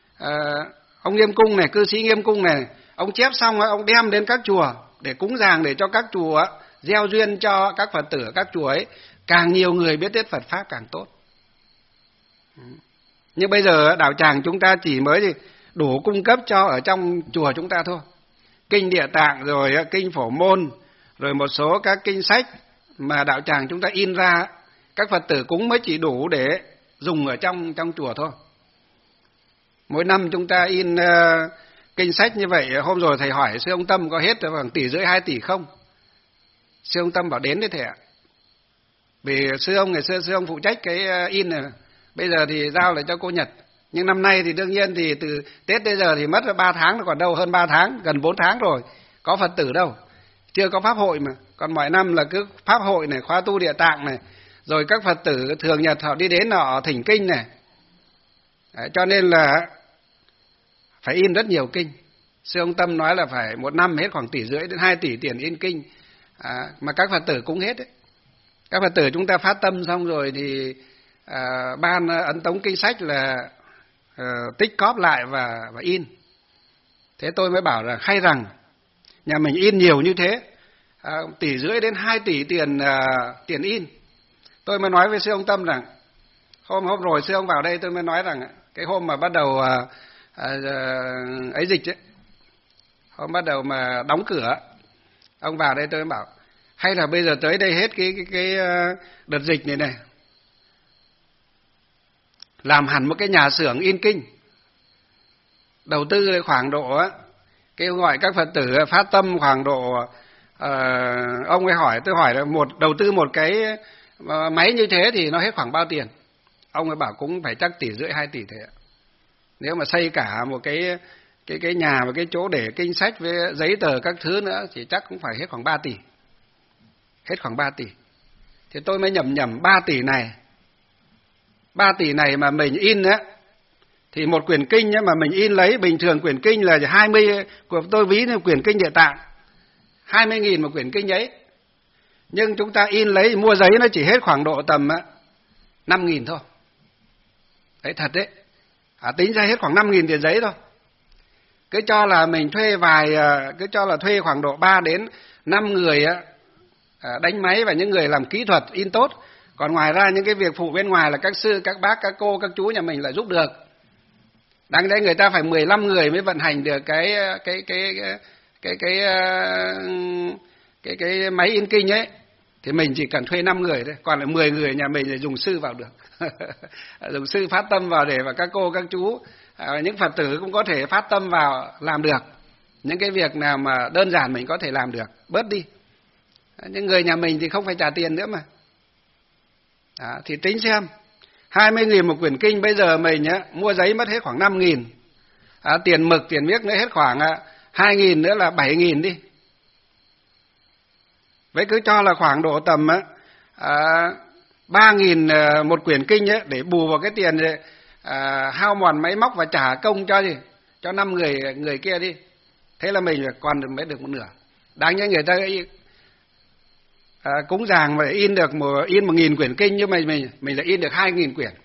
ông Nghiêm Cung này, cư sĩ Nghiêm Cung này, ông chép xong ông đem đến các chùa để cúng dường, để cho các chùa gieo duyên cho các Phật tử ở các chùa ấy, càng nhiều người biết đến Phật Pháp càng tốt. Nhưng bây giờ đạo tràng chúng ta chỉ mới gì đủ cung cấp cho ở trong chùa chúng ta thôi. Kinh Địa Tạng, rồi kinh Phổ Môn, rồi một số các kinh sách mà đạo tràng chúng ta in ra, các Phật tử cũng mới chỉ đủ để dùng ở trong trong chùa thôi. Mỗi năm chúng ta in uh, kinh sách như vậy, hôm rồi thầy hỏi sư ông Tâm có hết bằng tỷ rưỡi hai tỷ không? Sư ông Tâm bảo đến đấy thầy ạ. Vì sư ông ngày xưa sư ông phụ trách cái in này, bây giờ thì giao lại cho cô Nhật. Nhưng năm nay thì đương nhiên thì từ Tết đến giờ thì mất ba tháng, còn đâu hơn ba tháng, gần bốn tháng rồi. Có Phật tử đâu, chưa có pháp hội mà. Còn mọi năm là cứ pháp hội này, khóa tu địa tạng này, rồi các Phật tử thường nhật họ đi đến họ thỉnh kinh này. Đấy, cho nên là phải in rất nhiều kinh. Sư ông Tâm nói là phải một năm hết khoảng tỷ rưỡi đến hai tỷ tiền in kinh, à, mà các Phật tử cũng hết đấy. Các Phật tử chúng ta phát tâm xong rồi thì à, ban ấn tống kinh sách là à, tích cóp lại và, và in. Thế tôi mới bảo là hay rằng nhà mình in nhiều như thế, à, tỷ rưỡi đến hai tỷ tiền à, tiền in. Tôi mới nói với sư ông Tâm rằng hôm hôm rồi sư ông vào đây tôi mới nói rằng cái hôm mà bắt đầu à, à, ấy dịch ấy, hôm bắt đầu mà đóng cửa, ông vào đây tôi mới bảo hay là bây giờ tới đây hết cái cái cái đợt dịch này này, làm hẳn một cái nhà xưởng in kinh, đầu tư khoảng độ kêu gọi các Phật tử phát tâm khoảng độ uh, ông ấy hỏi tôi hỏi là một đầu tư một cái máy như thế thì nó hết khoảng bao tiền. Ông ấy bảo cũng phải chắc tỷ rưỡi hai tỷ thế ạ. Nếu mà xây cả một cái cái cái nhà và cái chỗ để kinh sách với giấy tờ các thứ nữa thì chắc cũng phải hết khoảng ba tỷ. Hết khoảng ba tỷ. Thì tôi mới nhầm nhầm ba tỷ này. ba tỷ này mà mình in á thì một quyển kinh á mà mình in lấy, bình thường quyển kinh là hai mươi, của tôi ví như quyển kinh Địa Tạng hai mươi nghìn một quyển kinh ấy. Nhưng chúng ta in lấy mua giấy nó chỉ hết khoảng độ tầm năm nghìn thôi. Đấy thật đấy. À, tính ra hết khoảng năm nghìn tiền giấy thôi. Cứ cho là mình thuê vài, cứ cho là thuê khoảng độ ba đến năm người á, đánh máy và những người làm kỹ thuật in tốt. Còn ngoài ra những cái việc phụ bên ngoài là các sư, các bác, các cô, các chú nhà mình lại giúp được. Đáng lẽ người ta phải mười lăm người mới vận hành được cái cái cái cái cái cái cái, cái, cái máy in kinh ấy. Thì mình chỉ cần thuê năm người thôi, còn lại mười người nhà mình thì dùng sư vào được. Dùng sư phát tâm vào để và các cô, các chú, những Phật tử cũng có thể phát tâm vào làm được. Những cái việc nào mà đơn giản mình có thể làm được, bớt đi. Những người nhà mình thì không phải trả tiền nữa mà. Đó, thì tính xem, hai mươi nghìn một quyển kinh, bây giờ mình nhá, mua giấy mất hết khoảng năm nghìn. À, tiền mực, tiền miếc nữa hết khoảng hai nghìn nữa là bảy nghìn đi. Vậy cứ cho là khoảng độ tầm à, ba nghìn một quyển kinh ấy, để bù vào cái tiền à, hao mòn máy móc và trả công cho gì, cho năm người người kia đi. Thế là mình còn được mới được một nửa. Đáng nhẽ người ta à, cúng dường mà in được một, in một nghìn quyển kinh, nhưng mà mình mình lại in được hai nghìn quyển.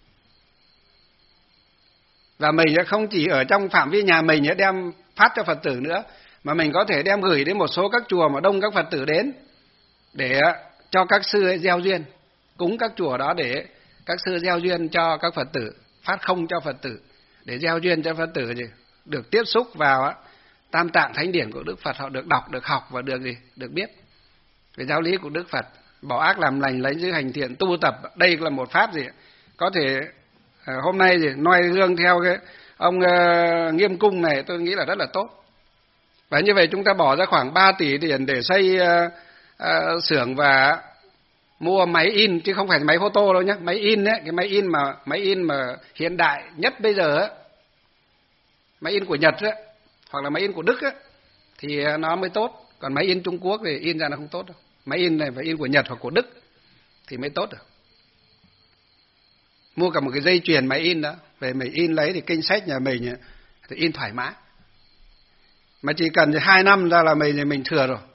Và mình sẽ không chỉ ở trong phạm vi nhà mình đem phát cho Phật tử nữa, mà mình có thể đem gửi đến một số các chùa mà đông các Phật tử đến, để cho các sư ấy gieo duyên, cúng các chùa đó để các sư gieo duyên cho các Phật tử, phát không cho Phật tử, để gieo duyên cho Phật tử gì được tiếp xúc vào tam tạng thánh điển của Đức Phật, họ được đọc, được học và được gì, được biết về giáo lý của Đức Phật, bỏ ác làm lành, lấy giữ hành thiện, tu tập. Đây là một pháp gì có thể à, hôm nay gì noi gương theo cái ông uh, Nghiêm Cung này, tôi nghĩ là rất là tốt. Và như vậy chúng ta bỏ ra khoảng ba tỷ tiền để xây uh, uh, xưởng và mua máy in, chứ không phải máy photo đâu nhé, máy in ấy, cái máy in mà máy in mà hiện đại nhất bây giờ ấy, máy in của Nhật ấy, hoặc là máy in của Đức ấy, thì nó mới tốt. Còn máy in Trung Quốc thì in ra nó không tốt đâu. Máy in này phải in của Nhật hoặc của Đức thì mới tốt được. Mua cả một cái dây chuyền máy in đó, về mình in lấy thì kinh sách nhà mình thì in thoải mái. Mà chỉ cần hai năm ra là mình thì mình thừa rồi.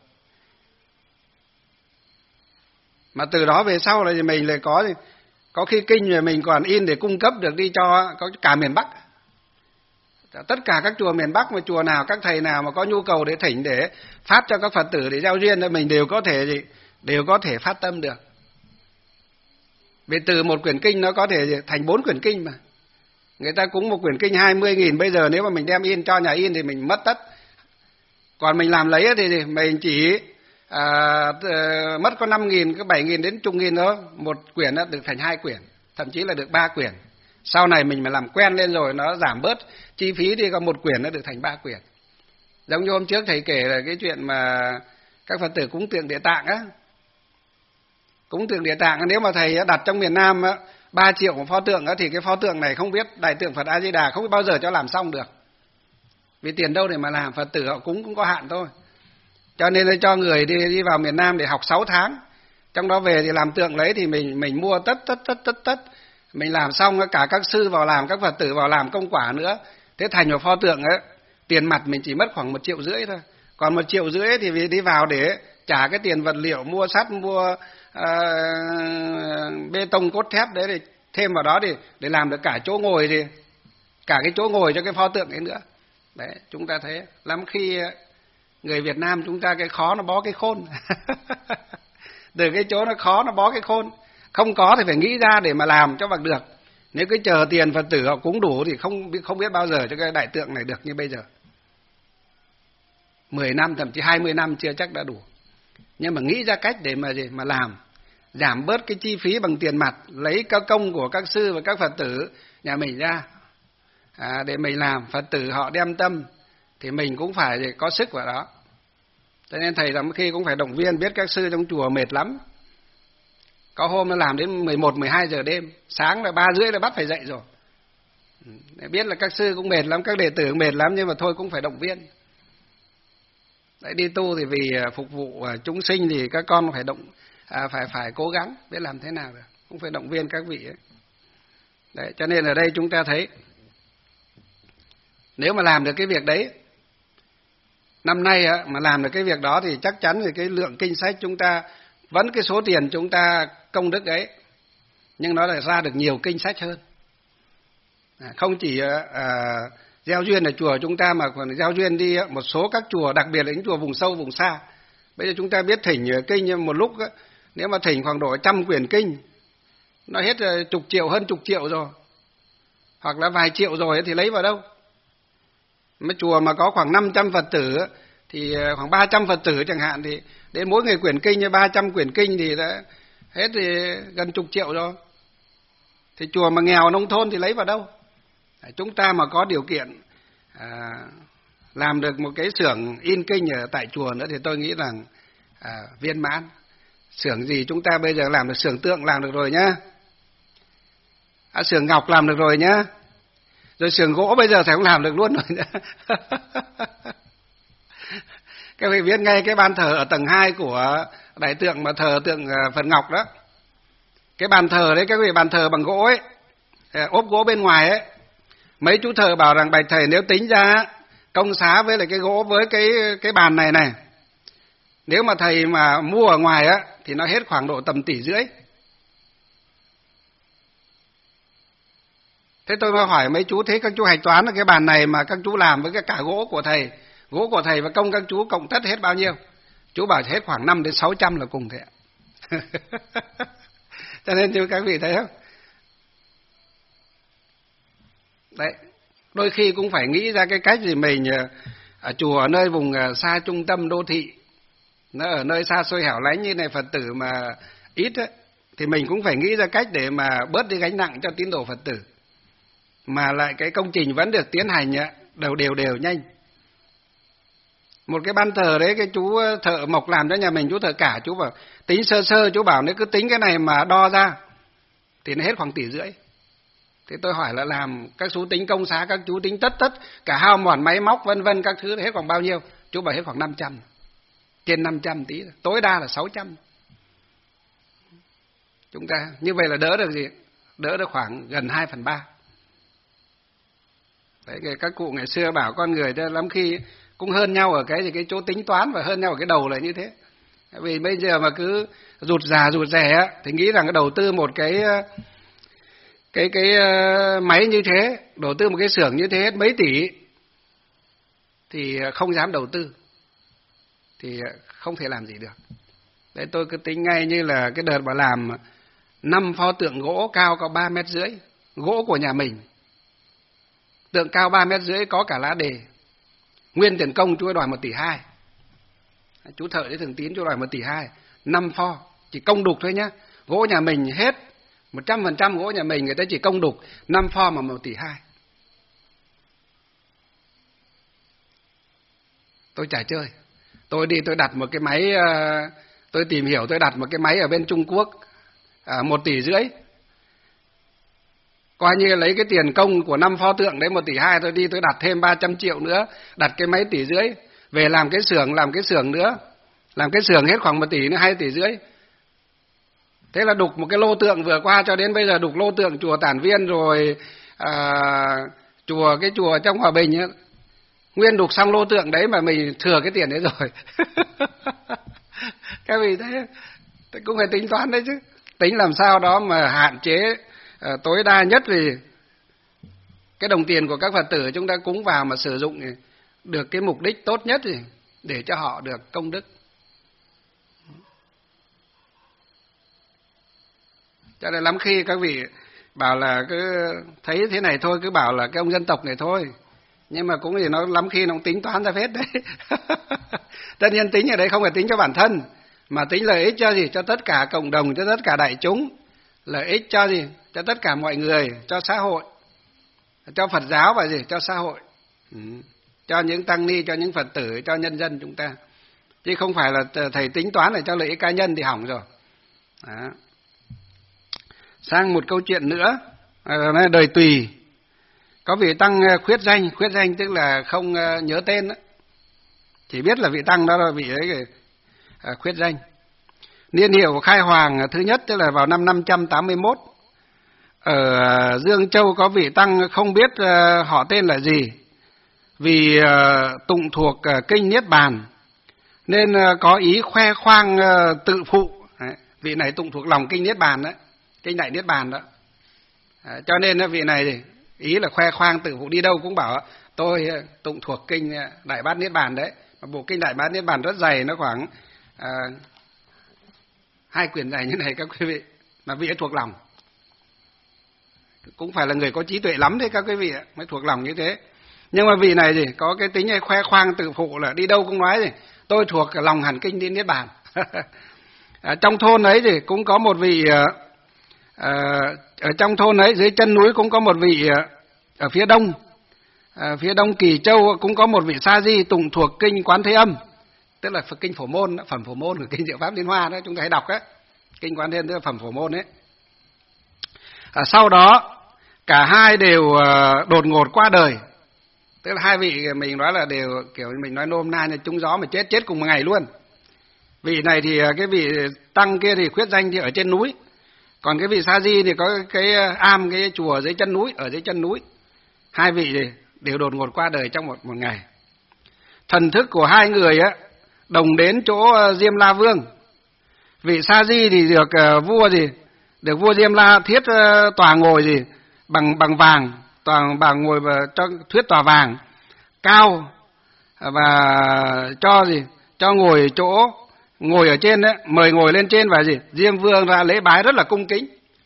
Mà từ đó về sau là mình lại có có khi kinh rồi mình còn in để cung cấp được đi cho có cả miền Bắc. Tất cả các chùa miền Bắc, mà chùa nào, các thầy nào mà có nhu cầu để thỉnh, để phát cho các Phật tử để giao duyên, thì mình đều có thể gì, đều có thể phát tâm được. Vì từ một quyển kinh nó có thể thành bốn quyển kinh mà. Người ta cúng một quyển kinh hai mươi nghìn, bây giờ nếu mà mình đem in cho nhà in thì mình mất tất. Còn mình làm lấy thì mình chỉ à, mất có năm nghìn, có bảy nghìn đến chục nghìn thôi. Một quyển đó được thành hai quyển, thậm chí là được ba quyển. Sau này mình mà làm quen lên rồi nó giảm bớt chi phí đi, có một quyển nó được thành ba quyển. Giống như hôm trước thầy kể là cái chuyện mà các Phật tử cúng tượng Địa Tạng á. Cúng tượng Địa Tạng, nếu mà thầy đặt trong miền Nam á, ba triệu một pho tượng á, thì cái pho tượng này không biết Đại tượng Phật A Di Đà không biết bao giờ cho làm xong được. Vì tiền đâu để mà làm, Phật tử họ cúng cũng có hạn thôi. Cho nên là cho người đi đi vào miền Nam để học sáu tháng. Trong đó về thì làm tượng lấy thì mình mình mua tất tất tất tất tất. Mình làm xong cả các sư vào làm, các Phật tử vào làm công quả nữa. Thế thành một pho tượng ấy, tiền mặt mình chỉ mất khoảng một triệu rưỡi thôi. Còn một triệu rưỡi thì vì đi vào để trả cái tiền vật liệu, mua sắt, mua uh, bê tông cốt thép đấy, để thêm vào đó để, để làm được cả chỗ ngồi thì cả cái chỗ ngồi cho cái pho tượng ấy nữa. Đấy, chúng ta thấy lắm khi người Việt Nam chúng ta cái khó nó bó cái khôn. Từ cái chỗ nó khó nó bó cái khôn. Không có thì phải nghĩ ra để mà làm cho bằng được. Nếu cứ chờ tiền Phật tử họ cúng đủ thì không không biết bao giờ cho cái đại tượng này được như bây giờ. mười năm thậm chí hai mươi năm chưa chắc đã đủ. Nhưng mà nghĩ ra cách để mà gì mà làm, giảm bớt cái chi phí bằng tiền mặt, lấy các công của các sư và các Phật tử nhà mình ra à, để mình làm. Phật tử họ đem tâm thì mình cũng phải có sức vào đó. Cho nên thầy lắm khi cũng phải động viên, biết các sư trong chùa mệt lắm. Có hôm nó làm đến mười một, mười hai giờ đêm, sáng là ba rưỡi là bắt phải dậy rồi. Để biết là các sư cũng mệt lắm, các đệ tử cũng mệt lắm, nhưng mà thôi cũng phải động viên. Đấy, đi tu thì vì phục vụ chúng sinh thì các con phải động à, phải phải cố gắng biết làm thế nào được, cũng phải động viên các vị ấy. Đấy, cho nên ở đây chúng ta thấy nếu mà làm được cái việc đấy, năm nay á, mà làm được cái việc đó thì chắc chắn thì cái lượng kinh sách chúng ta vẫn cái số tiền chúng ta công đức ấy, nhưng nó lại ra được nhiều kinh sách hơn. À, không chỉ à, gieo duyên ở chùa chúng ta mà còn gieo duyên đi một số các chùa, đặc biệt là những chùa vùng sâu vùng xa. Bây giờ chúng ta biết thỉnh kinh một lúc á, nếu mà thỉnh khoảng độ trăm quyển kinh, nó hết chục triệu, hơn chục triệu rồi, hoặc là vài triệu rồi thì lấy vào đâu? Mấy chùa mà có khoảng năm trăm Phật tử thì khoảng ba trăm Phật tử chẳng hạn, thì đến mỗi người quyển kinh như ba trăm quyển kinh thì đã hết thì gần chục triệu rồi. Thì chùa mà nghèo nông thôn thì lấy vào đâu? Chúng ta mà có điều kiện à, làm được một cái xưởng in kinh ở tại chùa nữa thì tôi nghĩ rằng à, viên mãn. Xưởng gì chúng ta bây giờ làm được, xưởng tượng làm được rồi nhá, à, xưởng ngọc làm được rồi nhá, rồi xưởng gỗ bây giờ thì cũng làm được luôn rồi nhá. Các vị biết ngay cái ban thờ ở tầng hai của đại tượng mà thờ tượng Phật Ngọc đó, cái bàn thờ đấy, các vị, bàn thờ bằng gỗ ấy, ốp gỗ bên ngoài ấy, mấy chú thợ bảo rằng bạch thầy nếu tính ra công xá với lại cái gỗ với cái cái bàn này này, nếu mà thầy mà mua ở ngoài á thì nó hết khoảng độ tầm tỷ rưỡi. Thế tôi mới hỏi mấy chú, thế các chú hạch toán là cái bàn này mà các chú làm với cái cả gỗ của thầy, gỗ của thầy và công các chú cộng tất hết bao nhiêu? Chú bảo hết khoảng năm đến sáu trăm là cùng thế ạ. Cho nên như các vị thấy không? Đấy, đôi khi cũng phải nghĩ ra cái cách gì mình ở chùa ở nơi vùng xa trung tâm đô thị, nó ở nơi xa xôi hẻo lánh như này, Phật tử mà ít ấy, thì mình cũng phải nghĩ ra cách để mà bớt đi gánh nặng cho tín đồ Phật tử, mà lại cái công trình vẫn được tiến hành đều đều đều nhanh. Một cái ban thờ đấy, cái chú thợ mộc làm cho nhà mình, chú thợ cả, chú bảo tính sơ sơ, chú bảo nếu cứ tính cái này mà đo ra thì nó hết khoảng tỷ rưỡi. Thế tôi hỏi là làm các chú tính công xá, các chú tính tất tất cả hao mòn máy móc vân vân các thứ hết khoảng bao nhiêu? Chú bảo hết khoảng năm trăm, trên năm trăm tí, tối đa là sáu trăm. Chúng ta như vậy là đỡ được gì? Đỡ được khoảng gần hai phần ba. Đấy, các cụ ngày xưa bảo con người cho lắm khi cũng hơn nhau ở cái gì cái chỗ tính toán và hơn nhau ở cái đầu là như thế. Vì bây giờ mà cứ rụt rà rụt rè á thì nghĩ rằng cái đầu tư một cái cái cái máy như thế, đầu tư một cái xưởng như thế hết mấy tỷ thì không dám đầu tư, thì không thể làm gì được. Đấy, tôi cứ tính ngay như là cái đợt mà làm năm pho tượng gỗ cao có ba mét rưỡi, gỗ của nhà mình, tượng cao ba mét rưỡi có cả lá đề, nguyên tiền công chú đòi một tỷ hai, chú thợ đấy Thường Tín chú đòi một tỷ hai, năm pho chỉ công đục thôi nhá, gỗ nhà mình hết một trăm phần trăm gỗ nhà mình, người ta chỉ công đục năm pho mà một tỷ hai. Tôi chả chơi, Tôi đi tôi đặt một cái máy, tôi tìm hiểu tôi đặt một cái máy ở bên Trung Quốc, à, một tỷ rưỡi. Coi như lấy cái tiền công của năm pho tượng đấy một tỷ hai, tôi đi tôi đặt thêm ba trăm triệu nữa, đặt cái máy tỷ rưỡi, về làm cái xưởng, làm cái xưởng nữa, làm cái xưởng hết khoảng một tỷ nữa, hai tỷ rưỡi. Thế là đục một cái lô tượng vừa qua cho đến bây giờ đục lô tượng chùa Tản Viên rồi à, chùa cái chùa trong Hòa Bình ấy, nguyên đục xong lô tượng đấy mà mình thừa cái tiền đấy rồi. Các vị thế cũng phải tính toán đấy chứ, tính làm sao đó mà hạn chế uh, tối đa nhất vì cái đồng tiền của các Phật tử chúng ta cúng vào mà sử dụng được cái mục đích tốt nhất thì để cho họ được công đức. Cho nên lắm khi các vị bảo là cứ thấy thế này thôi, cứ bảo là cái ông dân tộc này thôi, nhưng mà cũng thì nó lắm khi nó cũng tính toán ra phết đấy. Tất nhiên tính ở đây không phải tính cho bản thân, mà tính lợi ích cho gì? Cho tất cả cộng đồng, cho tất cả đại chúng, lợi ích cho gì? Cho tất cả mọi người, cho xã hội, cho Phật giáo và gì? Cho xã hội, ừ. Cho những tăng ni, cho những Phật tử, cho nhân dân chúng ta, chứ không phải là thầy tính toán để cho lợi ích cá nhân thì hỏng rồi. Đó. Sang một câu chuyện nữa, là đời Tùy. Có vị tăng khuyết danh, khuyết danh tức là không nhớ tên đó. Chỉ biết là vị tăng đó là vị ấy khuyết danh. Niên hiệu khai hoàng thứ nhất tức là vào năm năm trăm tám mươi mốt. Ở Dương Châu có vị tăng không biết họ tên là gì, vì tụng thuộc kinh Niết Bàn nên có ý khoe khoang tự phụ. Đấy, vị này tụng thuộc lòng kinh Niết Bàn đó, kinh Đại Niết Bàn đó. Đấy, cho nên vị này thì ý là khoe khoang tự phụ, đi đâu cũng bảo tôi tụng thuộc kinh Đại Bát Niết Bàn đấy. Bộ kinh Đại Bát Niết Bàn rất dày, nó khoảng à, hai quyển dày như này các quý vị, mà vị ấy thuộc lòng. Cũng phải là người có trí tuệ lắm đấy các quý vị mới thuộc lòng như thế. Nhưng mà vị này thì có cái tính này khoe khoang tự phụ, là đi đâu cũng nói gì tôi thuộc lòng hẳn kinh Niết Bàn. À, trong thôn ấy thì cũng có một vị à, ở trong thôn ấy dưới chân núi cũng có một vị ở phía đông, à, phía đông Kỳ Châu cũng có một vị sa di tụng thuộc kinh Quán Thế Âm, tức là kinh Phổ Môn, phẩm Phổ Môn của kinh Diệu Pháp Liên Hoa đó, chúng ta hay đọc á, kinh Quán Thế Âm tức là phẩm Phổ Môn ấy. À, sau đó cả hai đều uh, đột ngột qua đời, tức là hai vị mình nói là đều kiểu mình nói nôm na như trúng gió mà chết chết cùng một ngày luôn. Vị này thì cái vị tăng kia thì khuyết danh thì ở trên núi, còn cái vị sa di thì có cái am, cái chùa dưới chân núi, ở dưới chân núi. Hai vị thì đều đột ngột qua đời trong một một ngày. Thần thức của hai người á đồng đến chỗ Diêm La Vương. Vị sa di thì được uh, vua gì, được vua Diêm La thiết uh, tòa ngồi gì bằng bằng vàng, tòa bằng ngồi và cho thuyết tòa vàng cao, và cho gì cho ngồi chỗ ngồi ở trên đấy, mời ngồi lên trên, và gì Diêm Vương ra lễ bái rất là cung kính.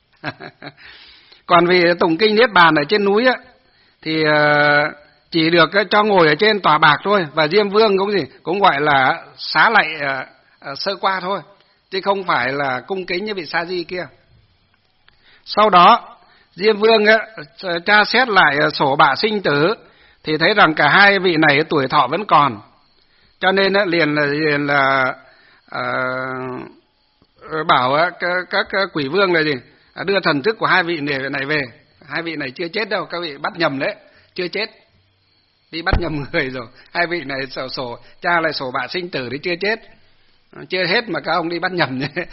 Còn vị tụng kinh Niết Bàn ở trên núi á thì uh, chỉ được cho ngồi ở trên tòa bạc thôi, và Diêm Vương cũng gì cũng gọi là xá lạy uh, uh, sơ qua thôi, chứ không phải là cung kính như vị sa di kia. Sau đó Diêm Vương á, tra xét lại sổ bạ sinh tử thì thấy rằng cả hai vị này tuổi thọ vẫn còn, cho nên á, liền là liền là uh, bảo á, các, các quỷ vương này gì đưa thần thức của hai vị này về. Hai vị này chưa chết đâu, các vị bắt nhầm đấy, chưa chết, đi bắt nhầm người rồi. Hai vị này sổ sổ tra lại sổ bạ sinh tử thì chưa chết, chưa hết mà các ông đi bắt nhầm nhé.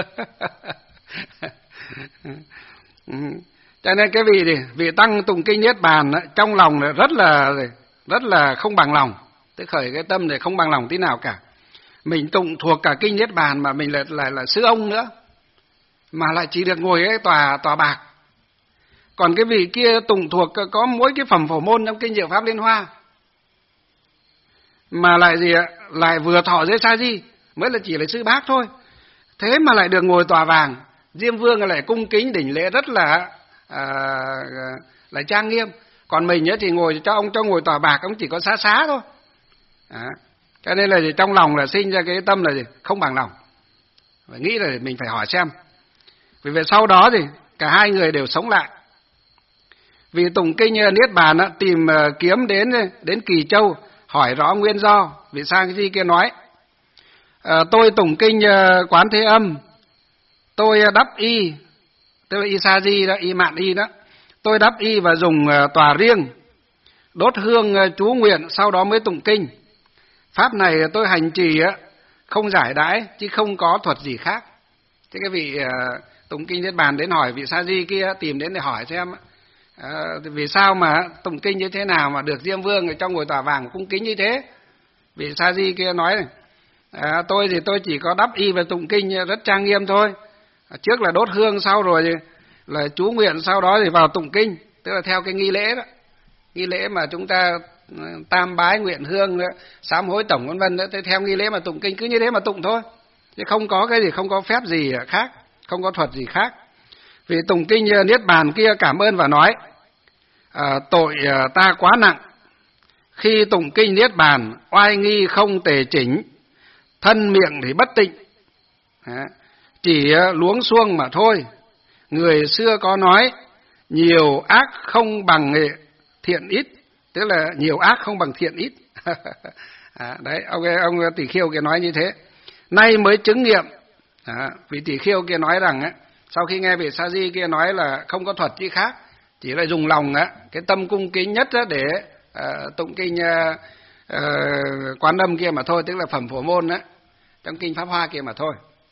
Cho nên cái vị thì vị tăng tụng kinh Niết Bàn trong lòng rất là rất là không bằng lòng, tức khởi cái tâm này không bằng lòng tí nào cả. Mình tụng thuộc cả kinh Niết Bàn mà mình lại là, là sư ông nữa, mà lại chỉ được ngồi cái tòa tòa bạc. Còn cái vị kia tụng thuộc có mỗi cái phẩm Phổ Môn trong kinh Diệu Pháp Liên Hoa, mà lại gì ạ, lại vừa thọ dưới sa di, mới là chỉ là sư bác thôi, thế mà lại được ngồi tòa vàng. Diêm Vương lại cung kính đỉnh lễ rất là à, là trang nghiêm. Còn mình ấy thì ngồi cho ông cho ngồi tòa bạc, ông chỉ có xá xá thôi. À, cho nên là gì, trong lòng là sinh ra cái tâm là gì không bằng lòng, và nghĩ là mình phải hỏi xem. Vì vậy sau đó thì cả hai người đều sống lại. Vì tụng kinh Niết Bàn tìm kiếm đến đến Kỳ Châu hỏi rõ nguyên do. Vì sao cái gì kia nói À, tôi tụng kinh uh, Quán Thế Âm, tôi đắp y, tức là y sa di đó, y mạn y đó, tôi đắp y và dùng uh, tòa riêng, đốt hương uh, chú nguyện, sau đó mới tụng kinh. Pháp này tôi hành trì uh, không giải đãi, chứ không có thuật gì khác. Thế cái vị uh, tụng kinh Niết Bàn đến hỏi vị sa di kia, tìm đến để hỏi xem uh, vì sao mà tụng kinh như thế nào mà được Diêm Vương ở trong ngôi tòa vàng cung kính như thế. Vị sa di kia nói này, à, tôi thì tôi chỉ có đắp y và tụng kinh rất trang nghiêm thôi. Trước là đốt hương, sau rồi là chú nguyện, sau đó thì vào tụng kinh, tức là theo cái nghi lễ đó, nghi lễ mà chúng ta tam bái, nguyện hương, sám hối tổng vân vân đó, theo nghi lễ mà tụng kinh, cứ như thế mà tụng thôi, chứ không có cái gì, không có phép gì khác, không có thuật gì khác. Vì tụng kinh Niết Bàn kia cảm ơn và nói, à, tội ta quá nặng, khi tụng kinh Niết Bàn oai nghi không tề chỉnh, thân miệng thì bất tịnh, chỉ luống xuông mà thôi. Người xưa có nói, nhiều ác không bằng thiện ít, tức là nhiều ác không bằng thiện ít. À, đấy, ông ông Tỷ Khiêu kia nói như thế. Nay mới chứng nghiệm. À, vị Tỷ Khiêu kia nói rằng á, sau khi nghe vị Sa Di kia nói là không có thuật gì khác, chỉ là dùng lòng á, cái tâm cung kính nhất á, để uh, tụng kinh uh, uh, Quán Âm kia mà thôi, tức là phẩm Phổ Môn á, trong kinh Pháp Hoa kia mà thôi.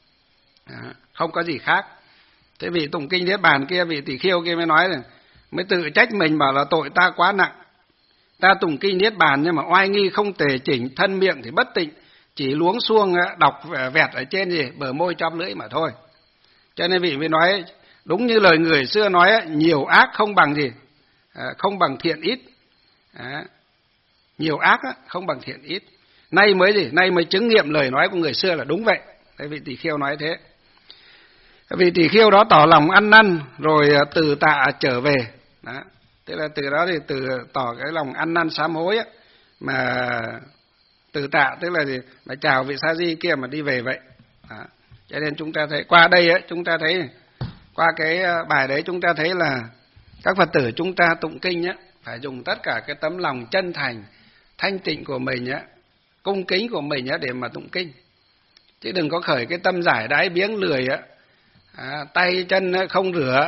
À, không có gì khác. Thế vị tụng kinh Niết Bàn kia, vị Tỷ Khiêu kia mới nói là mới tự trách mình, bảo là tội ta quá nặng. Ta tụng kinh Niết Bàn nhưng mà oai nghi không tề chỉnh, thân miệng thì bất tịnh, chỉ luống xuông đọc vẹt ở trên gì bờ môi chóp lưỡi mà thôi. Cho nên vị mới nói đúng như lời người xưa nói, nhiều ác không bằng gì, à, không bằng thiện ít. À, nhiều ác không bằng thiện ít. Nay mới gì, nay mới chứng nghiệm lời nói của người xưa là đúng vậy. Thế vị Tỷ Khiêu nói thế. Vị Tỷ Khiêu đó tỏ lòng ăn năn rồi từ tạ trở về. Đó. Tức là từ đó thì từ tỏ cái lòng ăn năn sám hối ấy, mà từ tạ, tức là gì, mà chào vị Sa Di kia mà đi về vậy. Đó. Cho nên chúng ta thấy qua đây ấy, chúng ta thấy qua cái bài đấy chúng ta thấy là các Phật tử chúng ta tụng kinh ấy, phải dùng tất cả cái tấm lòng chân thành, thanh tịnh của mình ấy, cung kính của mình ấy, để mà tụng kinh. Chứ đừng có khởi cái tâm giải đãi biếng lười ấy, à, tay chân không rửa,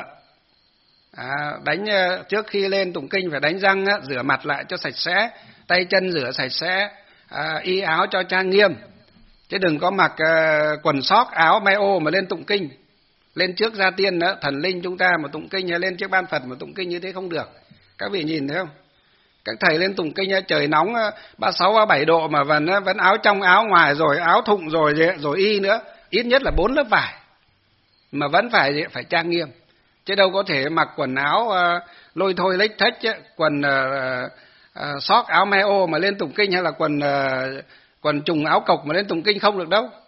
à, đánh trước khi lên tụng kinh phải đánh răng á, rửa mặt lại cho sạch sẽ, tay chân rửa sạch sẽ, à, y áo cho trang nghiêm. Chứ đừng có mặc uh, quần sóc áo may ô mà lên tụng kinh, lên trước gia tiên đó, thần linh chúng ta mà tụng kinh, hay lên trước ban Phật mà tụng kinh như thế không được. Các vị nhìn thấy không? Các thầy lên tụng kinh trời nóng ba mươi sáu, ba mươi bảy độ mà vẫn vẫn áo trong áo ngoài, rồi áo thụng, rồi rồi y nữa, ít nhất là bốn lớp vải, mà vẫn phải phải trang nghiêm. Chứ đâu có thể mặc quần áo uh, lôi thôi lếch thếch, quần uh, uh, sóc áo may ô mà lên tụng kinh, hay là quần uh, quần trùng áo cộc mà lên tụng kinh, không được đâu.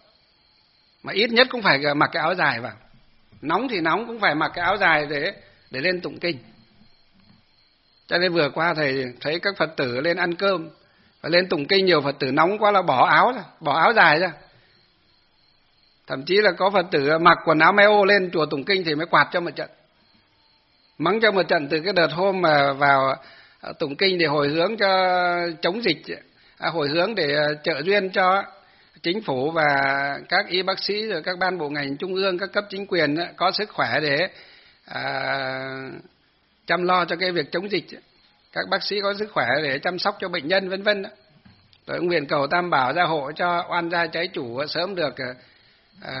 Mà ít nhất cũng phải mặc cái áo dài vào. Nóng thì nóng cũng phải mặc cái áo dài để để lên tụng kinh. Cho nên vừa qua thầy thấy các Phật tử lên ăn cơm và lên tụng kinh, nhiều Phật tử nóng quá là bỏ áo ra, bỏ áo dài ra. Thậm chí là có Phật tử mặc quần áo may ô lên chùa tụng kinh thì mới quạt cho một trận, mắng cho một trận. Từ cái đợt hôm mà vào tụng kinh để hồi hướng cho chống dịch, à, hồi hướng để trợ duyên cho chính phủ và các y bác sĩ, rồi các ban bộ ngành trung ương, các cấp chính quyền có sức khỏe để à, chăm lo cho cái việc chống dịch, các bác sĩ có sức khỏe để chăm sóc cho bệnh nhân vân vân. Rồi nguyện cầu Tam Bảo gia hộ cho oan gia trái chủ sớm được à,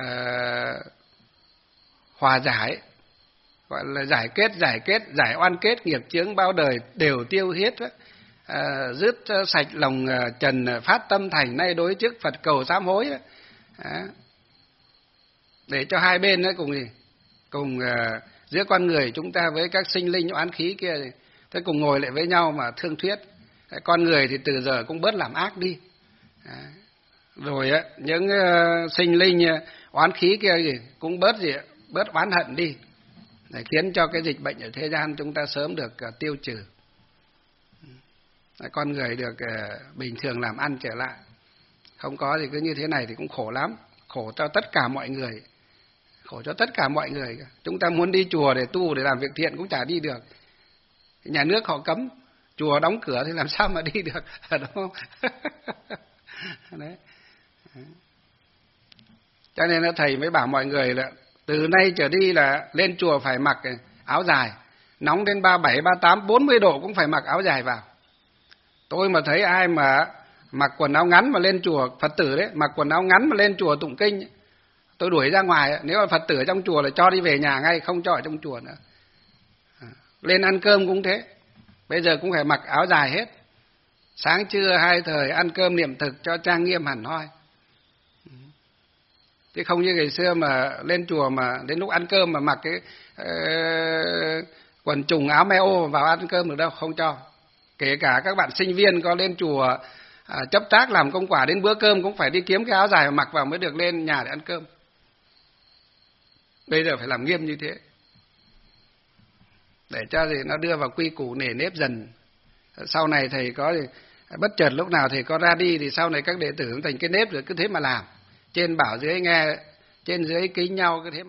hòa giải, gọi là giải kết, giải kết, giải oan kết, nghiệp chướng bao đời đều tiêu hết, à, dứt sạch lòng trần, phát tâm thành, nay đối trước Phật cầu sám hối. À, để cho hai bên ấy cùng gì, cùng uh, giữa con người chúng ta với các sinh linh oán khí kia, thế cùng ngồi lại với nhau mà thương thuyết. Con người thì từ giờ cũng bớt làm ác đi. À, rồi á, những uh, sinh linh uh, oán khí kia gì cũng bớt gì, bớt oán hận đi, để khiến cho cái dịch bệnh ở thế gian chúng ta sớm được uh, tiêu trừ. Để con người được uh, bình thường làm ăn trở lại. Không có thì cứ như thế này thì cũng khổ lắm, khổ cho tất cả mọi người, khổ cho tất cả mọi người. Chúng ta muốn đi chùa để tu, để làm việc thiện cũng chả đi được. Nhà nước họ cấm, chùa đóng cửa thì làm sao mà đi được, đúng không? Đấy. Cho nên là thầy mới bảo mọi người là từ nay trở đi là lên chùa phải mặc áo dài, nóng đến ba mươi bảy, ba mươi tám, bốn mươi độ cũng phải mặc áo dài vào. Tôi mà thấy ai mà mặc quần áo ngắn mà lên chùa, Phật tử đấy, mặc quần áo ngắn mà lên chùa tụng kinh, tôi đuổi ra ngoài. Nếu mà Phật tử ở trong chùa là cho đi về nhà ngay, không cho ở trong chùa nữa. Lên ăn cơm cũng thế, bây giờ cũng phải mặc áo dài hết. Sáng trưa hai thời ăn cơm niệm thực cho trang nghiêm hẳn hoi. Chứ không như ngày xưa mà lên chùa mà đến lúc ăn cơm mà mặc cái uh, quần trùng áo meo vào ăn cơm được đâu, không cho. Kể cả các bạn sinh viên có lên chùa à, chấp tác làm công quả, đến bữa cơm cũng phải đi kiếm cái áo dài mà mặc vào mới được lên nhà để ăn cơm. Bây giờ phải làm nghiêm như thế, để cho gì nó đưa vào quy củ nề nếp dần. Sau này thầy có thì bất chợt lúc nào thầy có ra đi thì sau này các đệ tử thành cái nếp rồi cứ thế mà làm. Trên bảo dưới nghe, trên dưới kính nhau cứ thế mà